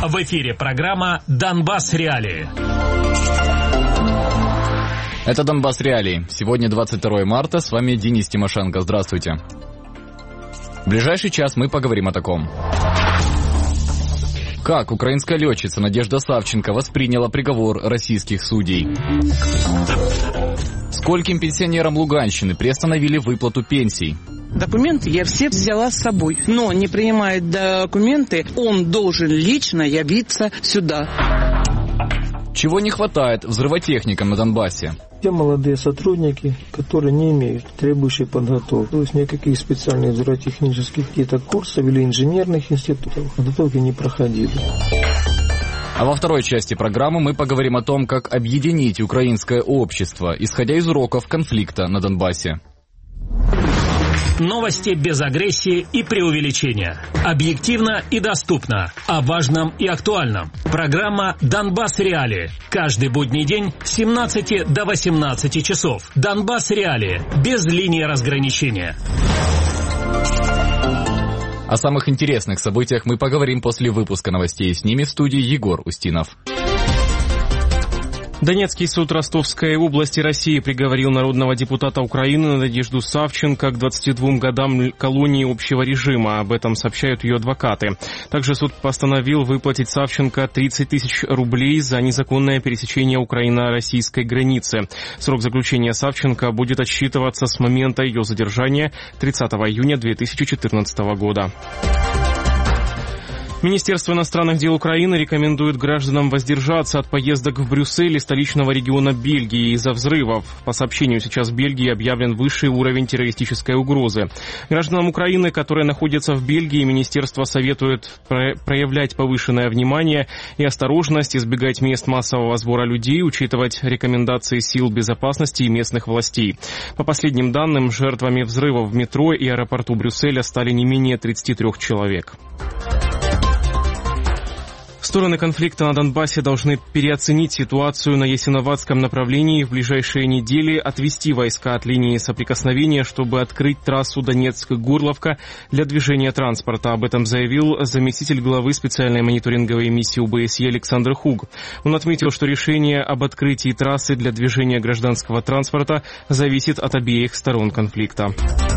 В эфире программа «Донбасс Реалии». Это «Донбасс Реалии». Сегодня 22 марта. С вами Денис Тимошенко. Здравствуйте. В ближайший час мы поговорим о таком. Как украинская летчица Надежда Савченко восприняла приговор российских судей? Скольким пенсионерам Луганщины приостановили выплату пенсий? Документы я все взяла с собой, но не принимает документы, он должен лично явиться сюда. Чего не хватает взрывотехникам на Донбассе? Те молодые сотрудники, которые не имеют требующей подготовки, то есть никаких специальных взрывотехнических каких-то курсов или инженерных институтов подготовки не проходили. А во второй части программы мы поговорим о том, как объединить украинское общество, исходя из уроков конфликта на Донбассе. Новости без агрессии и преувеличения. Объективно и доступно. О важном и актуальном. Программа «Донбасс Реалии». Каждый будний день с 17 до 18 часов. «Донбасс Реалии». Без линии разграничения. О самых интересных событиях мы поговорим после выпуска новостей. С ними в студии Егор Устинов. Донецкий суд Ростовской области России приговорил народного депутата Украины Надежду Савченко к 22 годам колонии общего режима. Об этом сообщают ее адвокаты. Также суд постановил выплатить Савченко 30 тысяч рублей за незаконное пересечение украино-российской границы. Срок заключения Савченко будет отсчитываться с момента ее задержания 30 июня 2014 года. Министерство иностранных дел Украины рекомендует гражданам воздержаться от поездок в Брюссель и столичного региона Бельгии из-за взрывов. По сообщению, сейчас в Бельгии объявлен высший уровень террористической угрозы. Гражданам Украины, которые находятся в Бельгии, министерство советует проявлять повышенное внимание и осторожность, избегать мест массового сбора людей, учитывать рекомендации сил безопасности и местных властей. По последним данным, жертвами взрывов в метро и аэропорту Брюсселя стали не менее 33 человек. Стороны конфликта на Донбассе должны переоценить ситуацию на Ясиноватском направлении и в ближайшие недели отвести войска от линии соприкосновения, чтобы открыть трассу Донецк-Горловка для движения транспорта. Об этом заявил заместитель главы специальной мониторинговой миссии ОБСЕ Александр Хуг. Он отметил, что решение об открытии трассы для движения гражданского транспорта зависит от обеих сторон конфликта.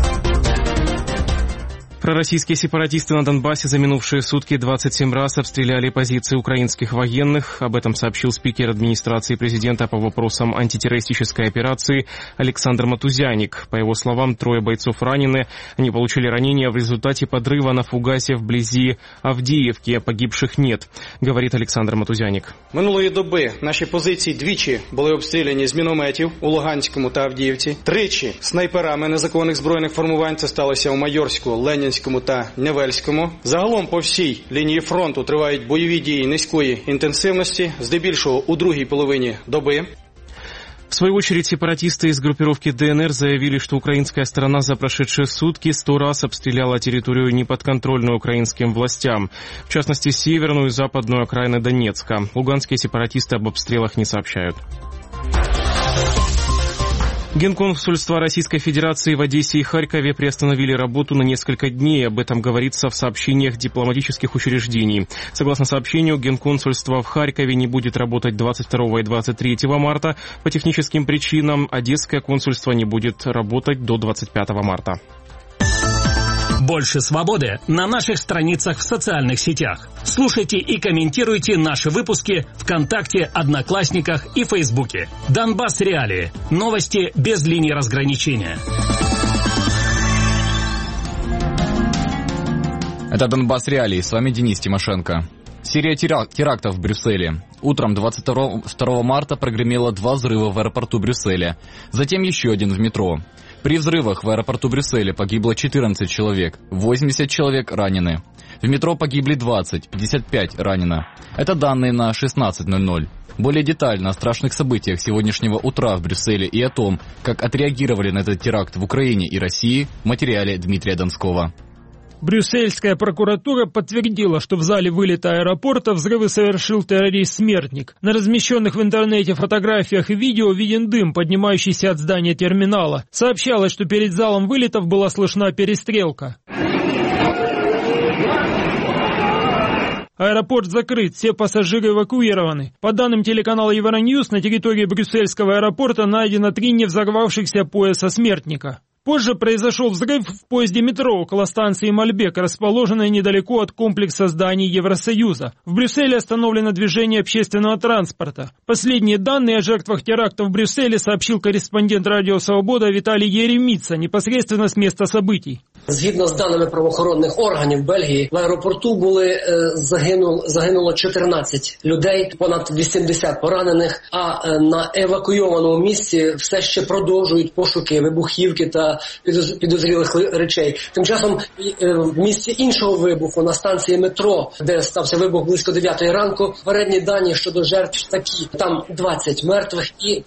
Пророссийские сепаратисты на Донбассе за минувшие сутки 27 раз обстреляли позиции украинских военных. Об этом сообщил спикер администрации президента по вопросам антитеррористической операции Александр Матузяник. По его словам, 3 бойцов ранены. Они получили ранения в результате подрыва на фугасе вблизи Авдіївки. Погибших нет, говорит Александр Матузяник. Минулої доби наші позиції двічі були обстріляні з мінометів у Луганському та Авдіївці. Тричі снайперами незаконних збройних формувань. Це сталося у Майорську, Ленінському та Невельському. Загалом по всій лінії фронту тривають бойові дії низької інтенсивності, здебільшого у другій половині доби. В свою очередь, сепаратисты из группировки ДНР заявили, что украинская сторона за прошедшие сутки 100 раз обстреляла территорию, неподконтрольную украинским властям, в частности, северную и западную окраины Донецка. Луганские сепаратисты об обстрелах не сообщают. Генконсульства Российской Федерации в Одессе и Харькове приостановили работу на несколько дней. Об этом говорится в сообщениях дипломатических учреждений. Согласно сообщению, Генконсульство в Харькове не будет работать 22 и 23 марта. По техническим причинам Одесское консульство не будет работать до 25 марта. Больше свободы на наших страницах в социальных сетях. Слушайте и комментируйте наши выпуски ВКонтакте, Одноклассниках и Фейсбуке. Донбасс Реалии. Новости без линии разграничения. Это Донбасс Реалии. С вами Денис Тимошенко. Серия терактов в Брюсселе. Утром 22 марта прогремело 2 взрыва в аэропорту Брюсселя. Затем еще один в метро. При взрывах в аэропорту Брюсселя погибло 14 человек, 80 человек ранены. В метро погибли 20, 55 ранено. Это данные на 16:00. Более детально о страшных событиях сегодняшнего утра в Брюсселе и о том, как отреагировали на этот теракт в Украине и России, в материале Дмитрия Донского. Брюссельская прокуратура подтвердила, что в зале вылета аэропорта взрывы совершил террорист-смертник. На размещенных в интернете фотографиях и видео виден дым, поднимающийся от здания терминала. Сообщалось, что перед залом вылетов была слышна перестрелка. Аэропорт закрыт, все пассажиры эвакуированы. По данным телеканала Евроньюз, на территории брюссельского аэропорта найдено 3 невзорвавшихся пояса смертника. Позже произошел взрыв в поезде метро около станции Мальбек, расположенной недалеко от комплекса зданий Евросоюза. В Брюсселе остановлено движение общественного транспорта. Последние данные о жертвах терактов в Брюсселе сообщил корреспондент Радио Свобода Віталій Єреміца непосредственно с места событий. Згідно з даними правоохоронних органів Бельгії, в аеропорту загинуло 14 людей, понад 80 поранених, а на евакуйованому місці все ще продовжують пошуки вибухівки та підозрілих речей. Тим часом в місці іншого вибуху на станції метро, де стався вибух близько 9 ранку, попередні дані щодо жертв такі. Там 20 мертвих і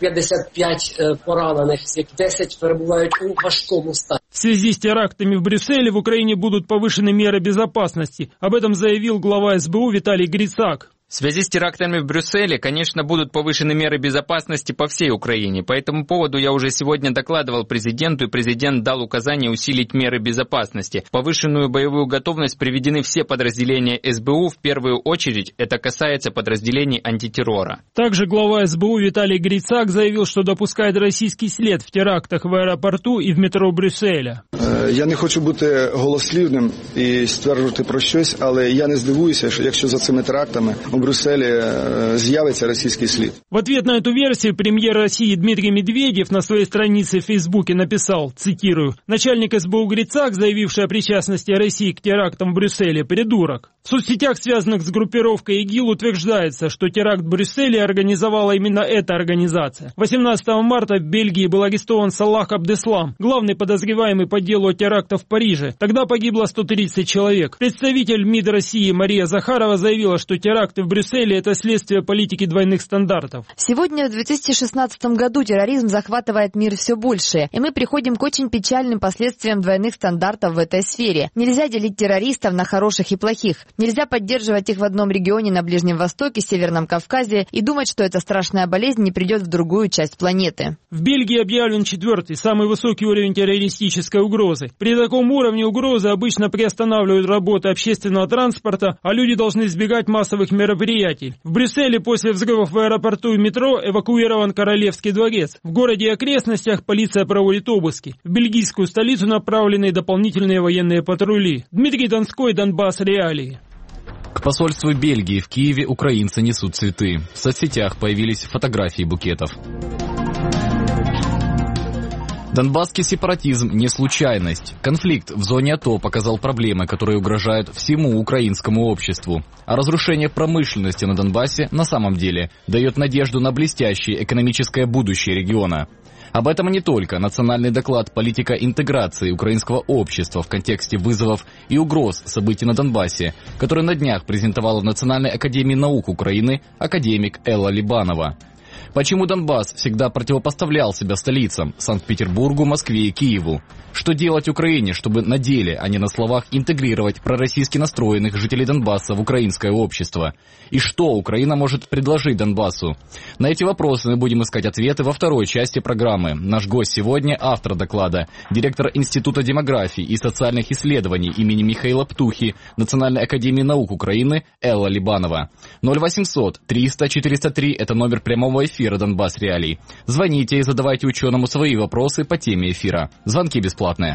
55 поранених, з яких 10 перебувають у важкому стані. В связи с терактами в Брюсселе в Украине будут повышены меры безопасности. Об этом заявил глава СБУ Виталий Грицак. В связи с терактами в Брюсселе, конечно, будут повышены меры безопасности по всей Украине. По этому поводу я уже сегодня докладывал президенту, и президент дал указание усилить меры безопасности. В повышенную боевую готовность приведены все подразделения СБУ. В первую очередь это касается подразделений антитеррора. Также глава СБУ Виталий Грицак заявил, что допускает российский след в терактах в аэропорту и в метро Брюсселя. Я не хочу бути голослівним і стверджувати про щось, але я не здивуюся, що якщо за цими терактами у Брюсселе з'явится российский след. В ответ на эту версию премьер России Дмитрий Медведев на своей странице в Фейсбуке написал, цитирую, «Начальник СБУ Грицак, заявивший о причастности России к терактам в Брюсселе, придурок». В соцсетях, связанных с группировкой ИГИЛ, утверждается, что теракт в Брюсселе организовала именно эта организация. 18 марта в Бельгии был арестован Салах Абдеслам, главный подозреваемый по делу о терактах в Париже. Тогда погибло 130 человек. Представитель МИД России Мария Захарова заявила, что теракты в Брюсселе – это следствие политики двойных стандартов. Сегодня, в 2016 году, терроризм захватывает мир все больше, и мы приходим к очень печальным последствиям двойных стандартов в этой сфере. Нельзя делить террористов на хороших и плохих. Нельзя поддерживать их в одном регионе на Ближнем Востоке, Северном Кавказе и думать, что эта страшная болезнь не придет в другую часть планеты. В Бельгии объявлен 4-й, самый высокий уровень террористической угрозы. При таком уровне угрозы обычно приостанавливают работу общественного транспорта, а люди должны избегать массовых мероприятий. В Брюсселе после взрывов в аэропорту и метро эвакуирован Королевский дворец. В городе и окрестностях полиция проводит обыски. В бельгийскую столицу направлены дополнительные военные патрули. Дмитрий Донской, Донбасс, Реалии. К посольству Бельгии в Киеве украинцы несут цветы. В соцсетях появились фотографии букетов. Донбасский сепаратизм не случайность. Конфликт в зоне АТО показал проблемы, которые угрожают всему украинскому обществу. А разрушение промышленности на Донбассе на самом деле дает надежду на блестящее экономическое будущее региона. Об этом и не только национальный доклад «Политика интеграции украинского общества в контексте вызовов и угроз событий на Донбассе», который на днях презентовала в Национальной академии наук Украины академик Элла Либанова. Почему Донбасс всегда противопоставлял себя столицам – Санкт-Петербургу, Москве и Киеву? Что делать Украине, чтобы на деле, а не на словах, интегрировать пророссийски настроенных жителей Донбасса в украинское общество? И что Украина может предложить Донбассу? На эти вопросы мы будем искать ответы во второй части программы. Наш гость сегодня – автор доклада, директор Института демографии и социальных исследований имени Михаила Птухи Национальной академии наук Украины Элла Либанова. 0800 300 403 – это номер прямого эфира «Донбасс Реалий». Звоните и задавайте ученому свои вопросы по теме эфира. Звонки бесплатные.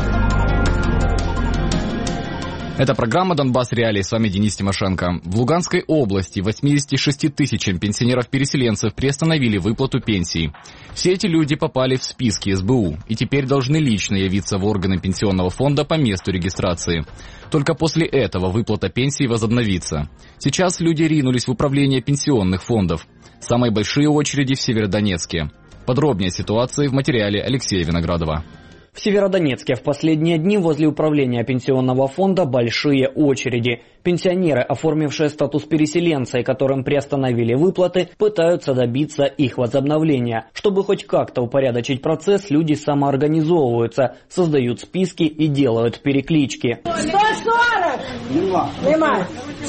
Это программа «Донбасс Реалий». С вами Денис Тимошенко. В Луганской области 86 тысячам пенсионеров-переселенцев приостановили выплату пенсий. Все эти люди попали в списки СБУ и теперь должны лично явиться в органы пенсионного фонда по месту регистрации. Только после этого выплата пенсий возобновится. Сейчас люди ринулись в управление пенсионных фондов. Самые большие очереди в Северодонецке. Подробнее о ситуации в материале Алексея Виноградова. В Северодонецке в последние дни возле управления пенсионного фонда большие очереди. Пенсионеры, оформившие статус переселенца и которым приостановили выплаты, пытаются добиться их возобновления. Чтобы хоть как-то упорядочить процесс, люди самоорганизовываются, создают списки и делают переклички. 140! 142. Снимай.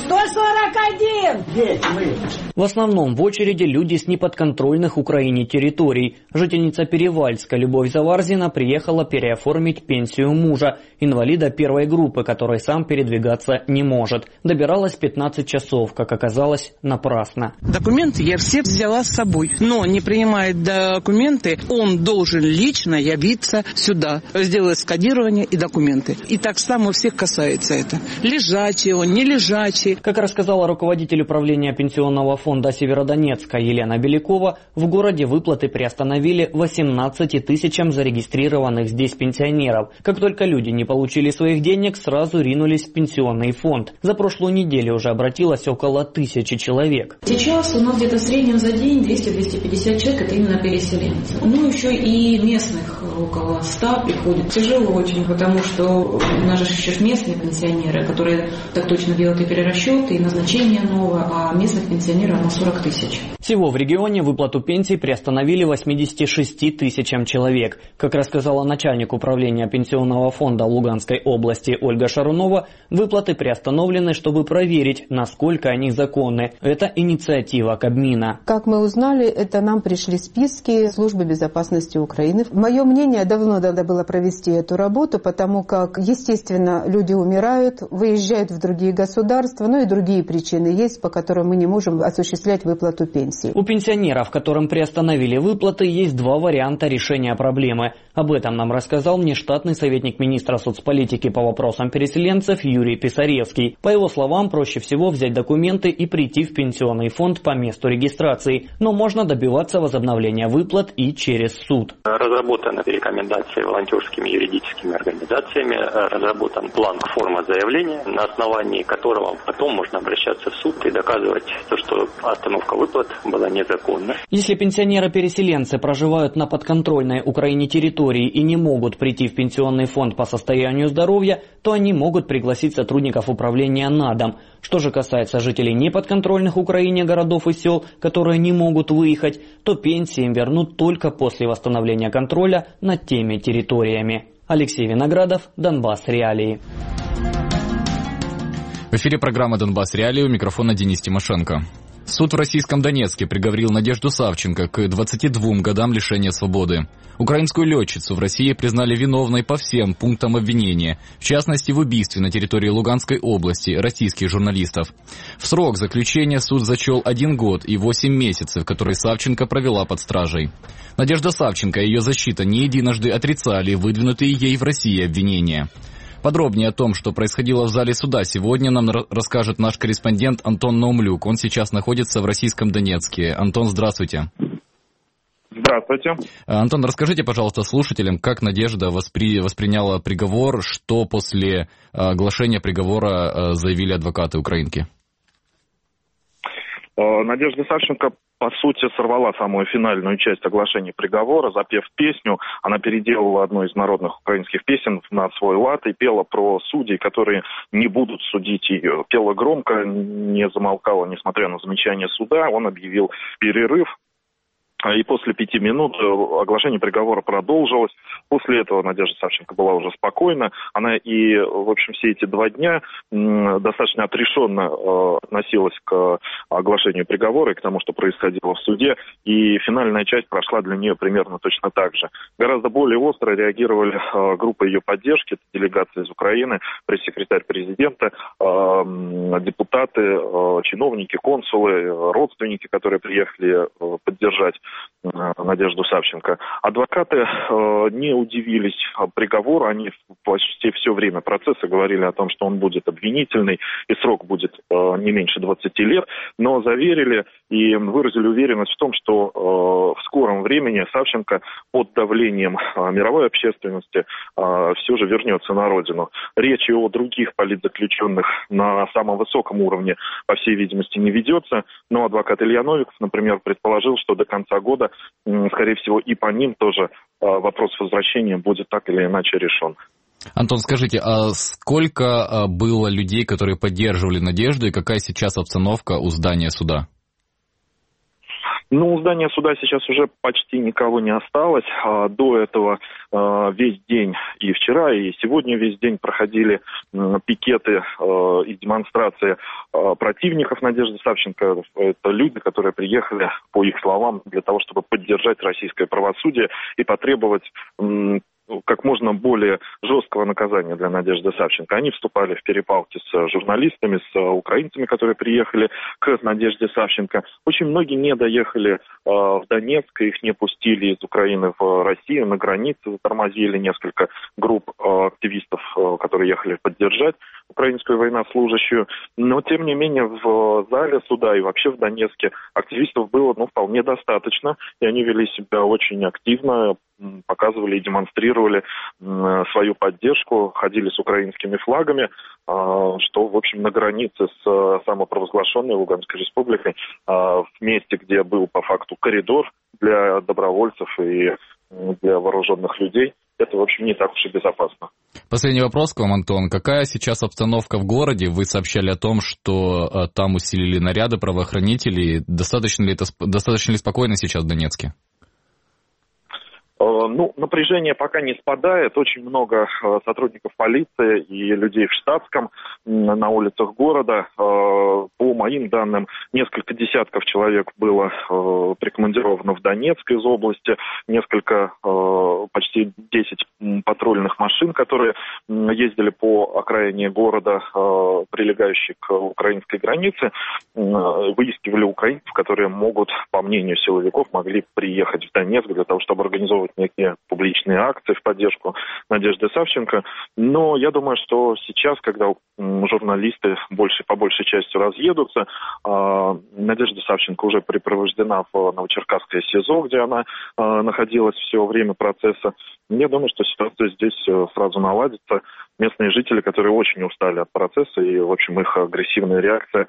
141. В основном в очереди люди с неподконтрольных Украине территорий. Жительница Перевальска Любовь Заварзина приехала переоформить пенсию мужа, инвалида первой группы, который сам передвигаться не может. Добиралась 15 часов, как оказалось, напрасно. Документы я все взяла с собой, но не принимает документы, он должен лично явиться сюда, сделать сканирование и документы. И так само всех касается это. Лежачий он, не лежачий. Как рассказала руководитель управления пенсионного фонда Северодонецка Елена Белякова, в городе выплаты приостановили 18 тысячам зарегистрированных здесь пенсионеров. Как только люди не получили своих денег, сразу ринулись в пенсионный фонд. За прошлую неделю уже обратилось около 1000 человек. Сейчас у нас где-то в среднем за день 200-250 человек, это именно переселенцы. Ну, еще и местных около 100 приходит. Тяжело очень, потому что у нас же еще местные пенсионеры, которые так точно делают и перерасчеты, и назначение новое, а местных пенсионеров на 40 тысяч. Всего в регионе выплату пенсий приостановили 86 тысячам человек. Как рассказала начальник управления пенсионного фонда Луганской области Ольга Шарунова, выплаты приостановлены, чтобы проверить, насколько они законны. Это инициатива Кабмина. Как мы узнали, это нам пришли списки Службы безопасности Украины. Мое мнение, давно надо было провести эту работу, потому как, естественно, люди умирают, выезжают в другие государства, ну и другие причины есть, по которым мы не можем осуществлять выплату пенсии. У пенсионеров, которым приостановили выплаты, есть два варианта решения проблемы. Об этом нам рассказал внештатный советник министра соцполитики по вопросам переселенцев Юрий Писаревский. По его словам, проще всего взять документы и прийти в пенсионный фонд по месту регистрации. Но можно добиваться возобновления выплат и через суд. Разработаны рекомендации волонтерскими юридическими организациями, разработан план форма заявления, на основании которого потом можно обращаться в суд и доказывать то, что остановка выплат была незаконна. Если пенсионеры-переселенцы проживают на подконтрольной Украине территории и не могут прийти в пенсионный фонд по состоянию здоровья, то они могут пригласить сотрудников управления на дом. Что же касается жителей неподконтрольных Украине городов и сел, которые не могут выехать, то пенсии им вернут только после восстановления контроля над теми территориями. Алексей Виноградов, Донбасс Реалии. В эфире программа «Донбасс Реалии», у микрофона Денис Тимошенко. Суд в российском Донецке приговорил Надежду Савченко к 22 годам лишения свободы. Украинскую летчицу в России признали виновной по всем пунктам обвинения, в частности в убийстве на территории Луганской области российских журналистов. В срок заключения суд зачел 1 год и 8 месяцев, которые Савченко провела под стражей. Надежда Савченко и ее защита не единожды отрицали выдвинутые ей в России обвинения. Подробнее о том, что происходило в зале суда сегодня, нам расскажет наш корреспондент Антон Наумлюк. Он сейчас находится в российском Донецке. Антон, здравствуйте. Здравствуйте. Антон, расскажите, пожалуйста, слушателям, как Надежда восприняла приговор, что после оглашения приговора заявили адвокаты украинки? Надежда Савченко, по сути, сорвала самую финальную часть оглашения приговора, запев песню. Она переделала одну из народных украинских песен на свой лад и пела про судей, которые не будут судить ее. Пела громко, не замолкала, несмотря на замечания суда. Он объявил перерыв. И после 5 минут оглашение приговора продолжилось. После этого Надежда Савченко была уже спокойна. Она и, в общем, все эти 2 дня достаточно отрешенно относилась к оглашению приговора и к тому, что происходило в суде. И финальная часть прошла для нее примерно точно так же. Гораздо более остро реагировали группы ее поддержки, это делегация из Украины, пресс-секретарь президента, депутаты, чиновники, консулы, родственники, которые приехали поддержать Надежду Савченко. Адвокаты не удивились приговору, они почти все время процесса говорили о том, что он будет обвинительный и срок будет не меньше 20 лет, но заверили и выразили уверенность в том, что в скором времени Савченко под давлением мировой общественности все же вернется на родину. Речи о других политзаключенных на самом высоком уровне, по всей видимости, не ведется, но адвокат Илья Новиков, например, предположил, что до конца года, скорее всего, и по ним тоже вопрос возвращения будет так или иначе решен. Антон, скажите, а сколько было людей, которые поддерживали Надежду, и какая сейчас обстановка у здания суда? Ну, у здания суда сейчас уже почти никого не осталось. До этого весь день и вчера, и сегодня весь день проходили пикеты и демонстрации противников Надежды Савченко. Это люди, которые приехали, по их словам, для того, чтобы поддержать российское правосудие и потребовать как можно более жесткого наказания для Надежды Савченко. Они вступали в перепалки с журналистами, с украинцами, которые приехали к Надежде Савченко. Очень многие не доехали в Донецк, их не пустили из Украины в Россию, на границе затормозили несколько групп активистов, которые ехали поддержать украинскую военнослужащую. Но, тем не менее, в зале суда и вообще в Донецке активистов было вполне достаточно, и они вели себя очень активно, показывали и демонстрировали свою поддержку, ходили с украинскими флагами, что, в общем, на границе с самопровозглашенной Луганской республикой, в месте, где был по факту коридор для добровольцев и для вооруженных людей, это, в общем, не так уж и безопасно. Последний вопрос к вам, Антон. Какая сейчас обстановка в городе? Вы сообщали о том, что там усилили наряды правоохранителей. Достаточно ли спокойно сейчас в Донецке? Напряжение пока не спадает. Очень много сотрудников полиции и людей в штатском на улицах города. По моим данным, несколько десятков человек было прикомандировано в Донецк из области. Почти 10 патрульных машин, которые ездили по окраине города, прилегающей к украинской границе, выискивали украинцев, которые могут, по мнению силовиков, могли приехать в Донецк для того, чтобы организовывать некие публичные акции в поддержку Надежды Савченко. Но я думаю, что сейчас, когда журналисты по большей части разъедутся, Надежда Савченко уже припровождена в Новочеркасское СИЗО, где она находилась все время процесса. Я думаю, что ситуация здесь сразу наладится. Местные жители, которые очень устали от процесса, и, в общем, их агрессивная реакция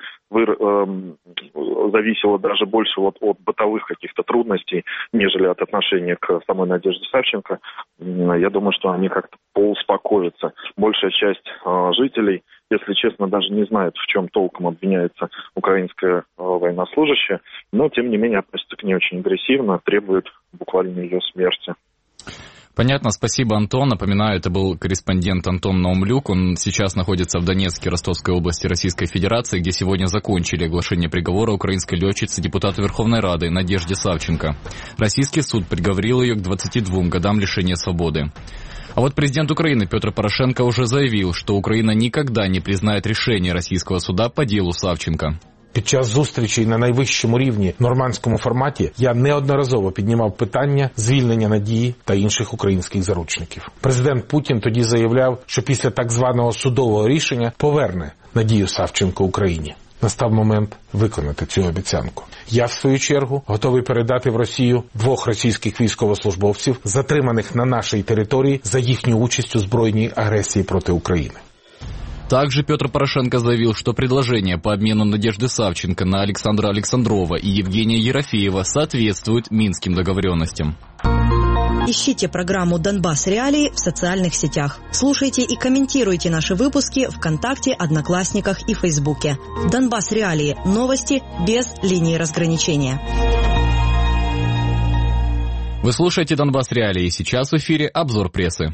зависела даже больше от бытовых каких-то трудностей, нежели от отношения к самой Надежде Савченко. Я думаю, что они как-то поуспокоятся. Большая часть жителей, если честно, даже не знает, в чем толком обвиняется украинская военнослужащая, но, тем не менее, относится к ней очень агрессивно, требует буквально ее смерти. Понятно, спасибо, Антон. Напоминаю, это был корреспондент Антон Наумлюк. Он сейчас находится в Донецке, Ростовской области Российской Федерации, где сегодня закончили оглашение приговора украинской летчицы, депутата Верховной Рады Надежде Савченко. Российский суд приговорил ее к 22 годам лишения свободы. А вот президент Украины Петр Порошенко уже заявил, что Украина никогда не признает решение российского суда по делу Савченко. Під час зустрічей на найвищому рівні в нормандському форматі я неодноразово піднімав питання звільнення Надії та інших українських заручників. Президент Путін тоді заявляв, що після так званого судового рішення поверне Надію Савченко Україні. Настав момент виконати цю обіцянку. Я, в свою чергу, готовий передати в Росію 2 російських військовослужбовців, затриманих на нашій території за їхню участь у збройній агресії проти України. Также Петр Порошенко заявил, что предложение по обмену Надежды Савченко на Александра Александрова и Евгения Ерофеева соответствует Минским договоренностям. Ищите программу «Донбасс Реалии» в социальных сетях. Слушайте и комментируйте наши выпуски ВКонтакте, Одноклассниках и Фейсбуке. «Донбасс Реалии» – новости без линии разграничения. Вы слушаете «Донбасс Реалии». Сейчас в эфире обзор прессы.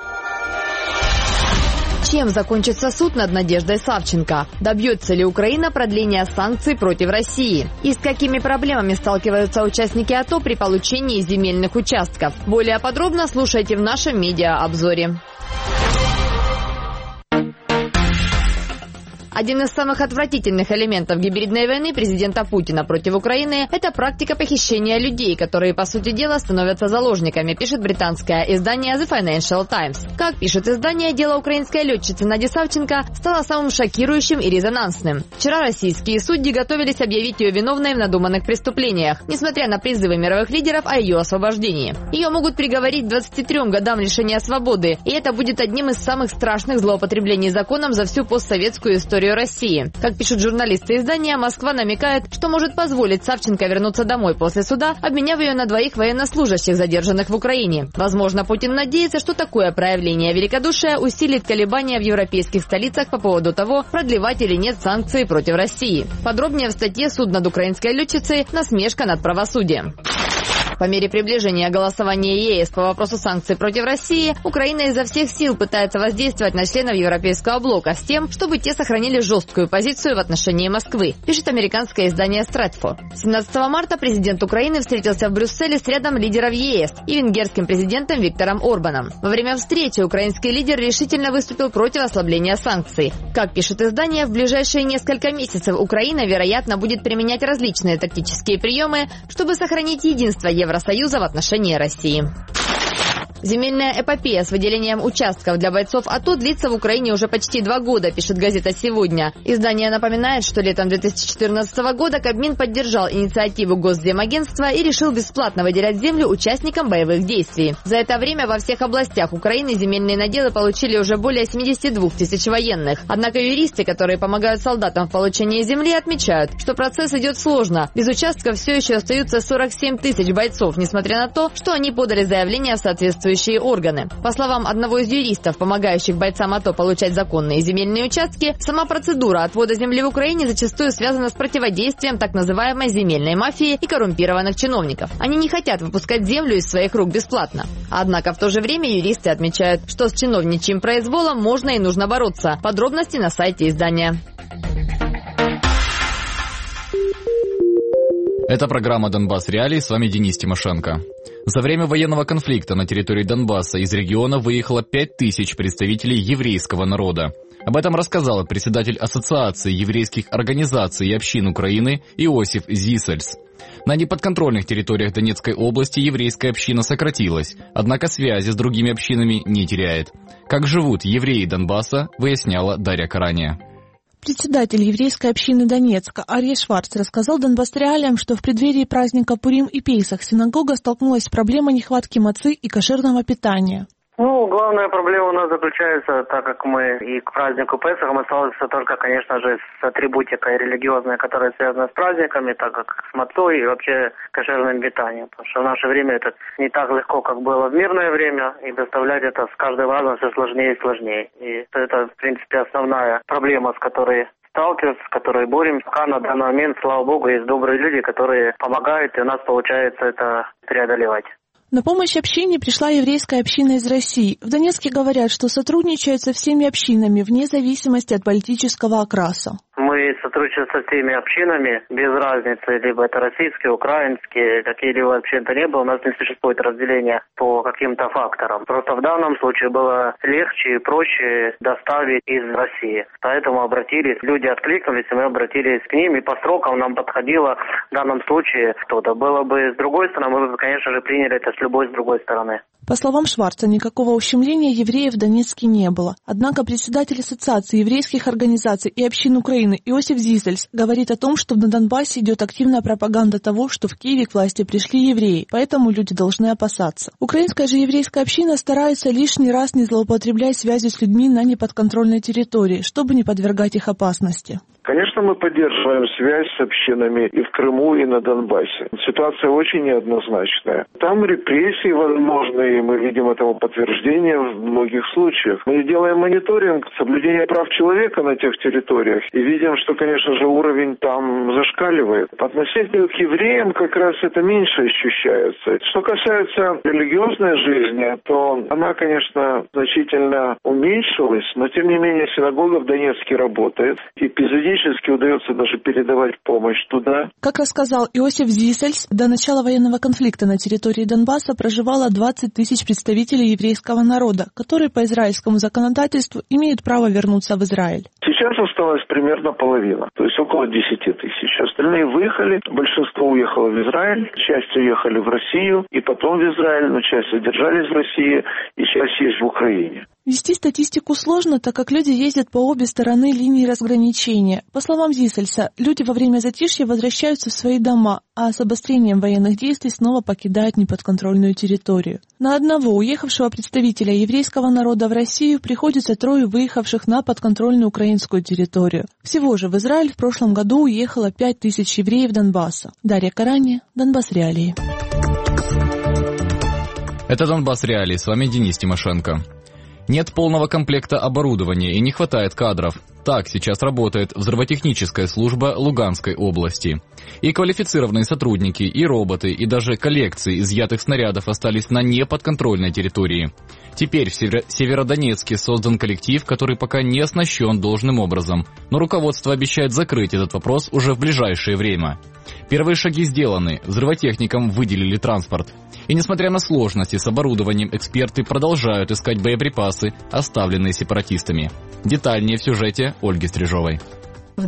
Чем закончится суд над Надеждой Савченко? Добьется ли Украина продления санкций против России? И с какими проблемами сталкиваются участники АТО при получении земельных участков? Более подробно слушайте в нашем медиа-обзоре. Один из самых отвратительных элементов гибридной войны президента Путина против Украины – это практика похищения людей, которые, по сути дела, становятся заложниками, пишет британское издание The Financial Times. Как пишет издание, дело украинской летчицы Нади Савченко стало самым шокирующим и резонансным. Вчера российские судьи готовились объявить ее виновной в надуманных преступлениях, несмотря на призывы мировых лидеров о ее освобождении. Ее могут приговорить к 23 годам лишения свободы, и это будет одним из самых страшных злоупотреблений законом за всю постсоветскую историю территорию России. Как пишут журналисты издания, Москва намекает, что может позволить Савченко вернуться домой после суда, обменяв ее на 2 военнослужащих, задержанных в Украине. Возможно, Путин надеется, что такое проявление великодушия усилит колебания в европейских столицах по поводу того, продлевать или нет санкции против России. Подробнее в статье «Суд над украинской летчицей. Насмешка над правосудием». По мере приближения голосования ЕС по вопросу санкций против России, Украина изо всех сил пытается воздействовать на членов Европейского блока с тем, чтобы те сохранили жесткую позицию в отношении Москвы, пишет американское издание Stratfor. 17 марта президент Украины встретился в Брюсселе с рядом лидеров ЕС и венгерским президентом Виктором Орбаном. Во время встречи украинский лидер решительно выступил против ослабления санкций. Как пишет издание, в ближайшие несколько месяцев Украина, вероятно, будет применять различные тактические приемы, чтобы сохранить единство Евросоюза в отношении России. Земельная эпопея с выделением участков для бойцов АТО длится в Украине уже почти 2 года, пишет газета «Сегодня». Издание напоминает, что летом 2014 года Кабмин поддержал инициативу Госземагентства и решил бесплатно выделять землю участникам боевых действий. За это время во всех областях Украины земельные наделы получили уже более 72 тысяч военных. Однако юристы, которые помогают солдатам в получении земли, отмечают, что процесс идет сложно. Без участков все еще остаются 47 тысяч бойцов, несмотря на то, что они подали заявление в соответствующие органы. По словам одного из юристов, помогающих бойцам АТО получать законные земельные участки, сама процедура отвода земли в Украине зачастую связана с противодействием так называемой земельной мафии и коррумпированных чиновников. Они не хотят выпускать землю из своих рук бесплатно. Однако в то же время юристы отмечают, что с чиновничьим произволом можно и нужно бороться. Подробности на сайте издания. Это программа «Донбасс Реалии», с вами Денис Тимошенко. За время военного конфликта на территории Донбасса из региона выехало 5000 представителей еврейского народа. Об этом рассказал председатель Ассоциации еврейских организаций и общин Украины Иосиф Зисельс. На неподконтрольных территориях Донецкой области еврейская община сократилась, однако связи с другими общинами не теряет. Как живут евреи Донбасса, выясняла Дарья Карания. Председатель еврейской общины Донецка Арье Шварц рассказал Донбасс Реалиям, что в преддверии праздника Пурим и Пейсах синагога столкнулась с проблемой нехватки мацы и кошерного питания. Главная проблема у нас заключается, так как мы и к празднику Песаха мы сталкиваемся только, конечно же, с атрибутикой религиозной, которая связана с праздниками, так как с мацой и вообще кошерным питанием. Потому что в наше время это не так легко, как было в мирное время, и доставлять это с каждым разом все сложнее и сложнее. И это, в принципе, основная проблема, с которой сталкиваемся, с которой боремся. Пока на данный момент, слава богу, есть добрые люди, которые помогают, и у нас получается это преодолевать. На помощь общине пришла еврейская община из России. В Донецке говорят, что сотрудничают со всеми общинами, вне зависимости от политического окраса. Мы сотрудничаем со всеми общинами, без разницы, либо это российские, украинские, какие-либо общины не было, у нас не существует разделения по каким-то факторам. Просто в данном случае было легче и проще доставить из России. Поэтому обратились, люди откликнулись, и мы обратились к ним, и по срокам нам подходило в данном случае кто-то. Было бы с другой стороны, мы бы, конечно же, приняли это с любой с другой стороны. По словам Шварца, никакого ущемления евреев в Донецке не было. Однако председатель Ассоциации еврейских организаций и общин Украины Иосиф Зисельс говорит о том, что на Донбассе идет активная пропаганда того, что в Киеве к власти пришли евреи, поэтому люди должны опасаться. Украинская же еврейская община старается лишний раз не злоупотреблять связью с людьми на неподконтрольной территории, чтобы не подвергать их опасности. Конечно, мы поддерживаем связь с общинами и в Крыму, и на Донбассе. Ситуация очень неоднозначная. Там репрессии возможны, и мы видим этому подтверждение в многих случаях. Мы делаем мониторинг соблюдения прав человека на тех территориях и видим, что, конечно же, уровень там зашкаливает. Относительно к евреям как раз это меньше ощущается. Что касается религиозной жизни, то она, конечно, значительно уменьшилась, но, тем не менее, синагога в Донецке работает, и эпизодически удается даже передавать помощь туда. Как рассказал Иосиф Зисельс, до начала военного конфликта на территории Донбасса проживало 20 тысяч представителей еврейского народа, которые по израильскому законодательству имеют право вернуться в Израиль. Сейчас осталось примерно половина, то есть около 10 тысяч. Остальные выехали, большинство уехало в Израиль, часть уехали в Россию и потом в Израиль, но часть задержались в России и часть есть в Украине. Вести статистику сложно, так как люди ездят по обе стороны линии разграничения. По словам Зисельса, люди во время затишья возвращаются в свои дома, а с обострением военных действий снова покидают неподконтрольную территорию. На одного уехавшего представителя еврейского народа в Россию приходится 3 выехавших на подконтрольную украинскую территорию. Всего же в Израиль в прошлом году уехало 5000 евреев Донбасса. Дарья Карани, Донбасс Реалии. Это Донбасс Реалии, с вами Денис Тимошенко. Нет полного комплекта оборудования и не хватает кадров. Так сейчас работает взрывотехническая служба Луганской области. И квалифицированные сотрудники, и роботы, и даже коллекции изъятых снарядов остались на неподконтрольной территории. Теперь в Северодонецке создан коллектив, который пока не оснащен должным образом, но руководство обещает закрыть этот вопрос уже в ближайшее время. Первые шаги сделаны, взрывотехникам выделили транспорт. И несмотря на сложности с оборудованием, эксперты продолжают искать боеприпасы, оставленные сепаратистами. Детальнее в сюжете Ольги Стрижовой. В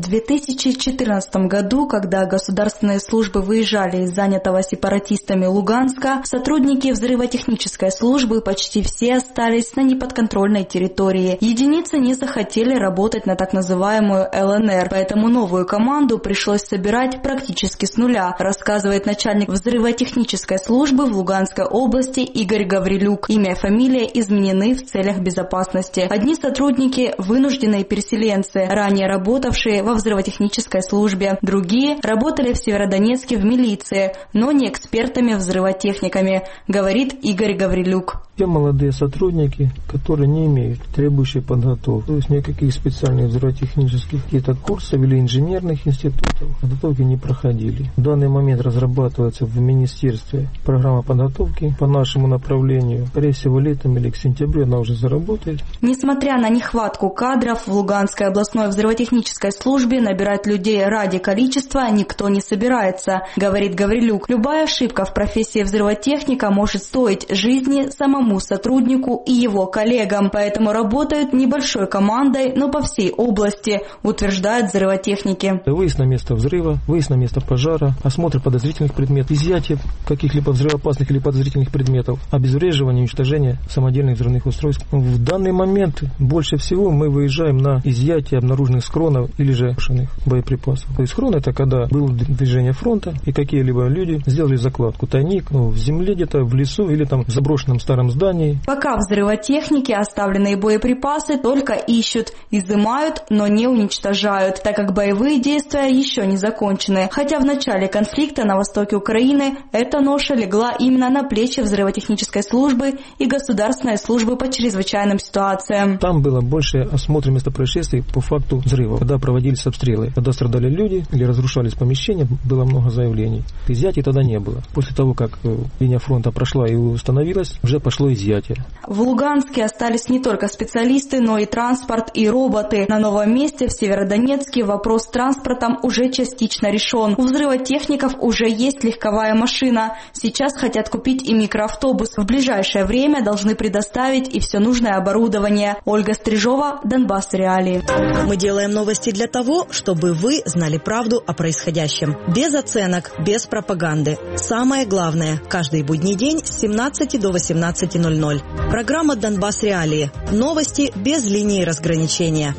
2014 году, когда государственные службы выезжали из занятого сепаратистами Луганска, сотрудники взрывотехнической службы почти все остались на неподконтрольной территории. Единицы не захотели работать на так называемую ЛНР, поэтому новую команду пришлось собирать практически с нуля, рассказывает начальник взрывотехнической службы в Луганской области Игорь Гаврилюк. Имя и фамилия изменены в целях безопасности. Одни сотрудники – вынужденные переселенцы, ранее работавшие во взрывотехнической службе. Другие работали в Северодонецке в милиции, но не экспертами-взрывотехниками, говорит Игорь Гаврилюк. Те молодые сотрудники, которые не имеют требующей подготовки, то есть никаких специальных взрывотехнических каких-то курсов или инженерных институтов подготовки не проходили. В данный момент разрабатывается в министерстве программа подготовки по нашему направлению. Скорее всего, летом или к сентябрю она уже заработает. Несмотря на нехватку кадров, в Луганской областной взрывотехнической службе набирать людей ради количества никто не собирается, говорит Гаврилюк. Любая ошибка в профессии взрывотехника может стоить жизни самому сотруднику и его коллегам, поэтому работают небольшой командой, но по всей области, утверждают взрывотехники. Выезд на место взрыва, выезд на место пожара, осмотр подозрительных предметов, изъятие каких-либо взрывоопасных или подозрительных предметов, обезвреживание, уничтожение самодельных взрывных устройств. В данный момент больше всего мы выезжаем на изъятие обнаруженных схронов или же боеприпасов. То есть схрон — это когда было движение фронта и какие-либо люди сделали закладку, тайник в земле где-то, в лесу или там в заброшенном старом здании. Пока взрывотехники оставленные боеприпасы только ищут, изымают, но не уничтожают, так как боевые действия еще не закончены. Хотя в начале конфликта на востоке Украины эта ноша легла именно на плечи взрывотехнической службы и государственной службы по чрезвычайным ситуациям. Там было больше осмотра места происшествий по факту взрыва. Когда проводились обстрелы, когда страдали люди или разрушались помещения, было много заявлений. Изъятий тогда не было. После того, как линия фронта прошла и установилась, уже пошло изъятие. В Луганске остались не только специалисты, но и транспорт и роботы. На новом месте в Северодонецке вопрос с транспортом уже частично решен. У взрывотехников уже есть легковая машина. Сейчас хотят купить и микроавтобус. В ближайшее время должны предоставить и все нужное оборудование. Ольга Стрижова, Донбасс Реалии. Мы делаем новости для того, чтобы вы знали правду о происходящем. Без оценок, без пропаганды. Самое главное, каждый будний день с 17 до 18:00. Программа «Донбасс Реалии». Новости без линии разграничения.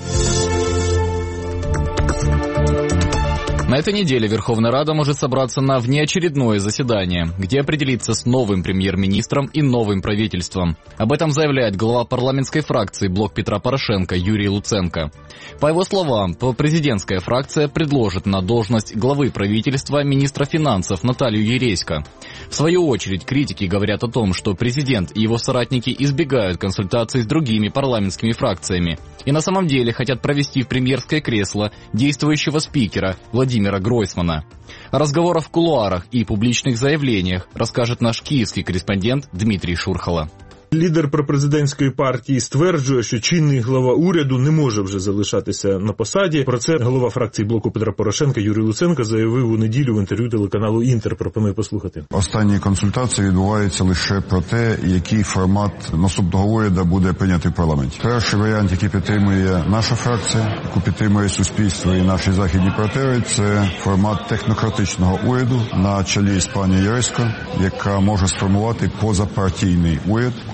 На этой неделе Верховная Рада может собраться на внеочередное заседание, где определиться с новым премьер-министром и новым правительством. Об этом заявляет глава парламентской фракции «Блок Петра Порошенко» Юрий Луценко. По его словам, президентская фракция предложит на должность главы правительства министра финансов Наталью Ересько. В свою очередь, критики говорят о том, что президент и его соратники избегают консультаций с другими парламентскими фракциями и на самом деле хотят провести в премьерское кресло действующего спикера Владимира Гройсмана. О разговорах в кулуарах и публичных заявлениях расскажет наш київський корреспондент Дмитрий Шурхало. Лідер пропрезидентської партії стверджує, що чинний глава уряду не може вже залишатися на посаді. Про це голова фракції Блоку Петра Порошенка Юрій Луценко заявив у неділю в інтерв'ю телеканалу «Інтер». Пропоную послухати. Останні консультації відбуваються лише про те, який формат наступного уряду буде прийнятий в парламенті. Перший варіант, який підтримує наша фракція, яку підтримує суспільство і наші західні партнери, це формат технократичного уряду на чолі з пані Єресько, яка може сформувати позапартійний уряд,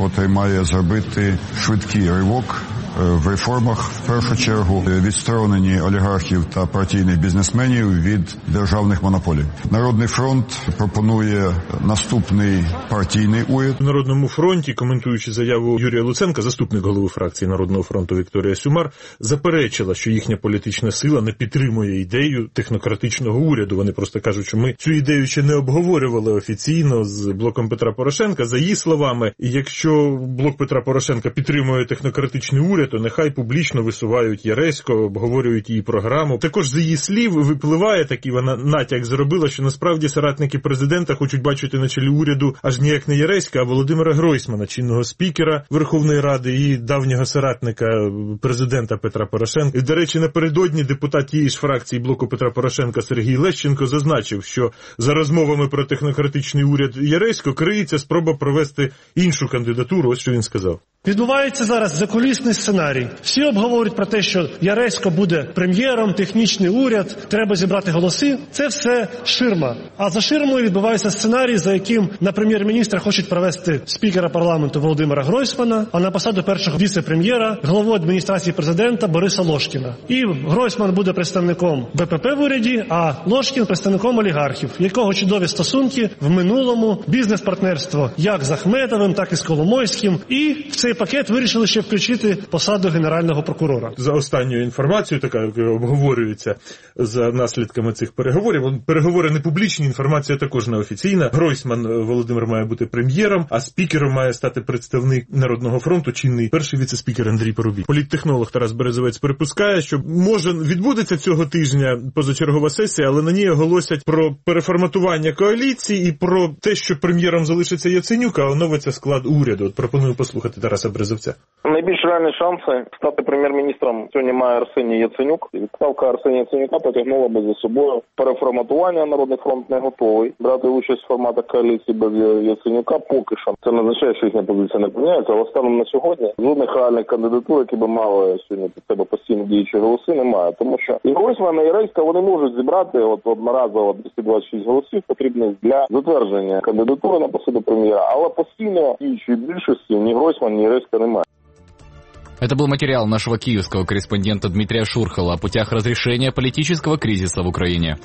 робота має зробити швидкий ривок в реформах, в першу чергу, відсторонені олігархів та партійних бізнесменів від державних монополій. Народний фронт пропонує наступний партійний уряд. В Народному фронті, коментуючи заяву Юрія Луценка, заступник голови фракції Народного фронту Вікторія Сюмар, заперечила, що їхня політична сила не підтримує ідею технократичного уряду. Вони просто кажуть, що ми цю ідею ще не обговорювали офіційно з блоком Петра Порошенка. За її словами, якщо блок Петра Порошенка підтримує технократичний уряд, то нехай публічно висувають Яресько, обговорюють її програму. Також з її слів випливає, такий вона натяк зробила, що насправді соратники президента хочуть бачити на чолі уряду аж ніяк не Яреська, а Володимира Гройсмана, чинного спікера Верховної Ради і давнього соратника президента Петра Порошенка. І, до речі, напередодні депутат тієї ж фракції блоку Петра Порошенка Сергій Лещенко зазначив, що за розмовами про технократичний уряд Яресько криється спроба провести іншу кандидатуру. Ось що він сказав. Відбувається зараз закулісний сценарій. Всі обговорюють про те, що Яресько буде прем'єром, технічний уряд, треба зібрати голоси. Це все ширма. А за ширмою відбувається сценарій, за яким на прем'єр-міністра хочуть провести спікера парламенту Володимира Гройсмана, а на посаду першого віце-прем'єра главу адміністрації президента Бориса Лошкіна. І Гройсман буде представником БПП в уряді, а Лошкін представником олігархів, якого чудові стосунки в минулому, бізнес-партнерство як з Ахметовим, так і з Коломойським. І в цей пакет вирішили ще включити посаду генерального прокурора. За останньою інформацією, така обговорюється за наслідками цих переговорів. Переговори не публічні, інформація також не офіційна. Гройсман Володимир має бути прем'єром, а спікером має стати представник Народного фронту, чинний перший віце-спікер Андрій Парубій. Політтехнолог Тарас Березовець припускає, що може відбудеться цього тижня позачергова сесія, але на ній оголосять про переформатування коаліції і про те, що прем'єром залишиться Яценюк, а оновиться склад уряду. От пропоную послухати Тараса Березовця. Найбільш реальні шанси стати прем'єр-міністром сьогодні має Арсеній Яценюк. І відставка Арсенія Яценюка потягнула би за собою переформатування. Народний фронт не готовий брати участь в форматах коаліції без Яценюка поки що. Це не означає, що їхня позиція не поміняється, але станом на сьогодні жодних реальних кандидатур, які би мали сьогодні під себе постійно діючі голоси, немає. Тому що і Гройсмана, і Яреська вони можуть зібрати одноразово 226 голосів, потрібних для затвердження кандидатури на посаду прем'єра, але постійно діючої більшості ні Гройсман, ні Яреська немає. Это был материал нашего киевского корреспондента Дмитрия Шурхала о путях разрешения политического кризиса в Украине.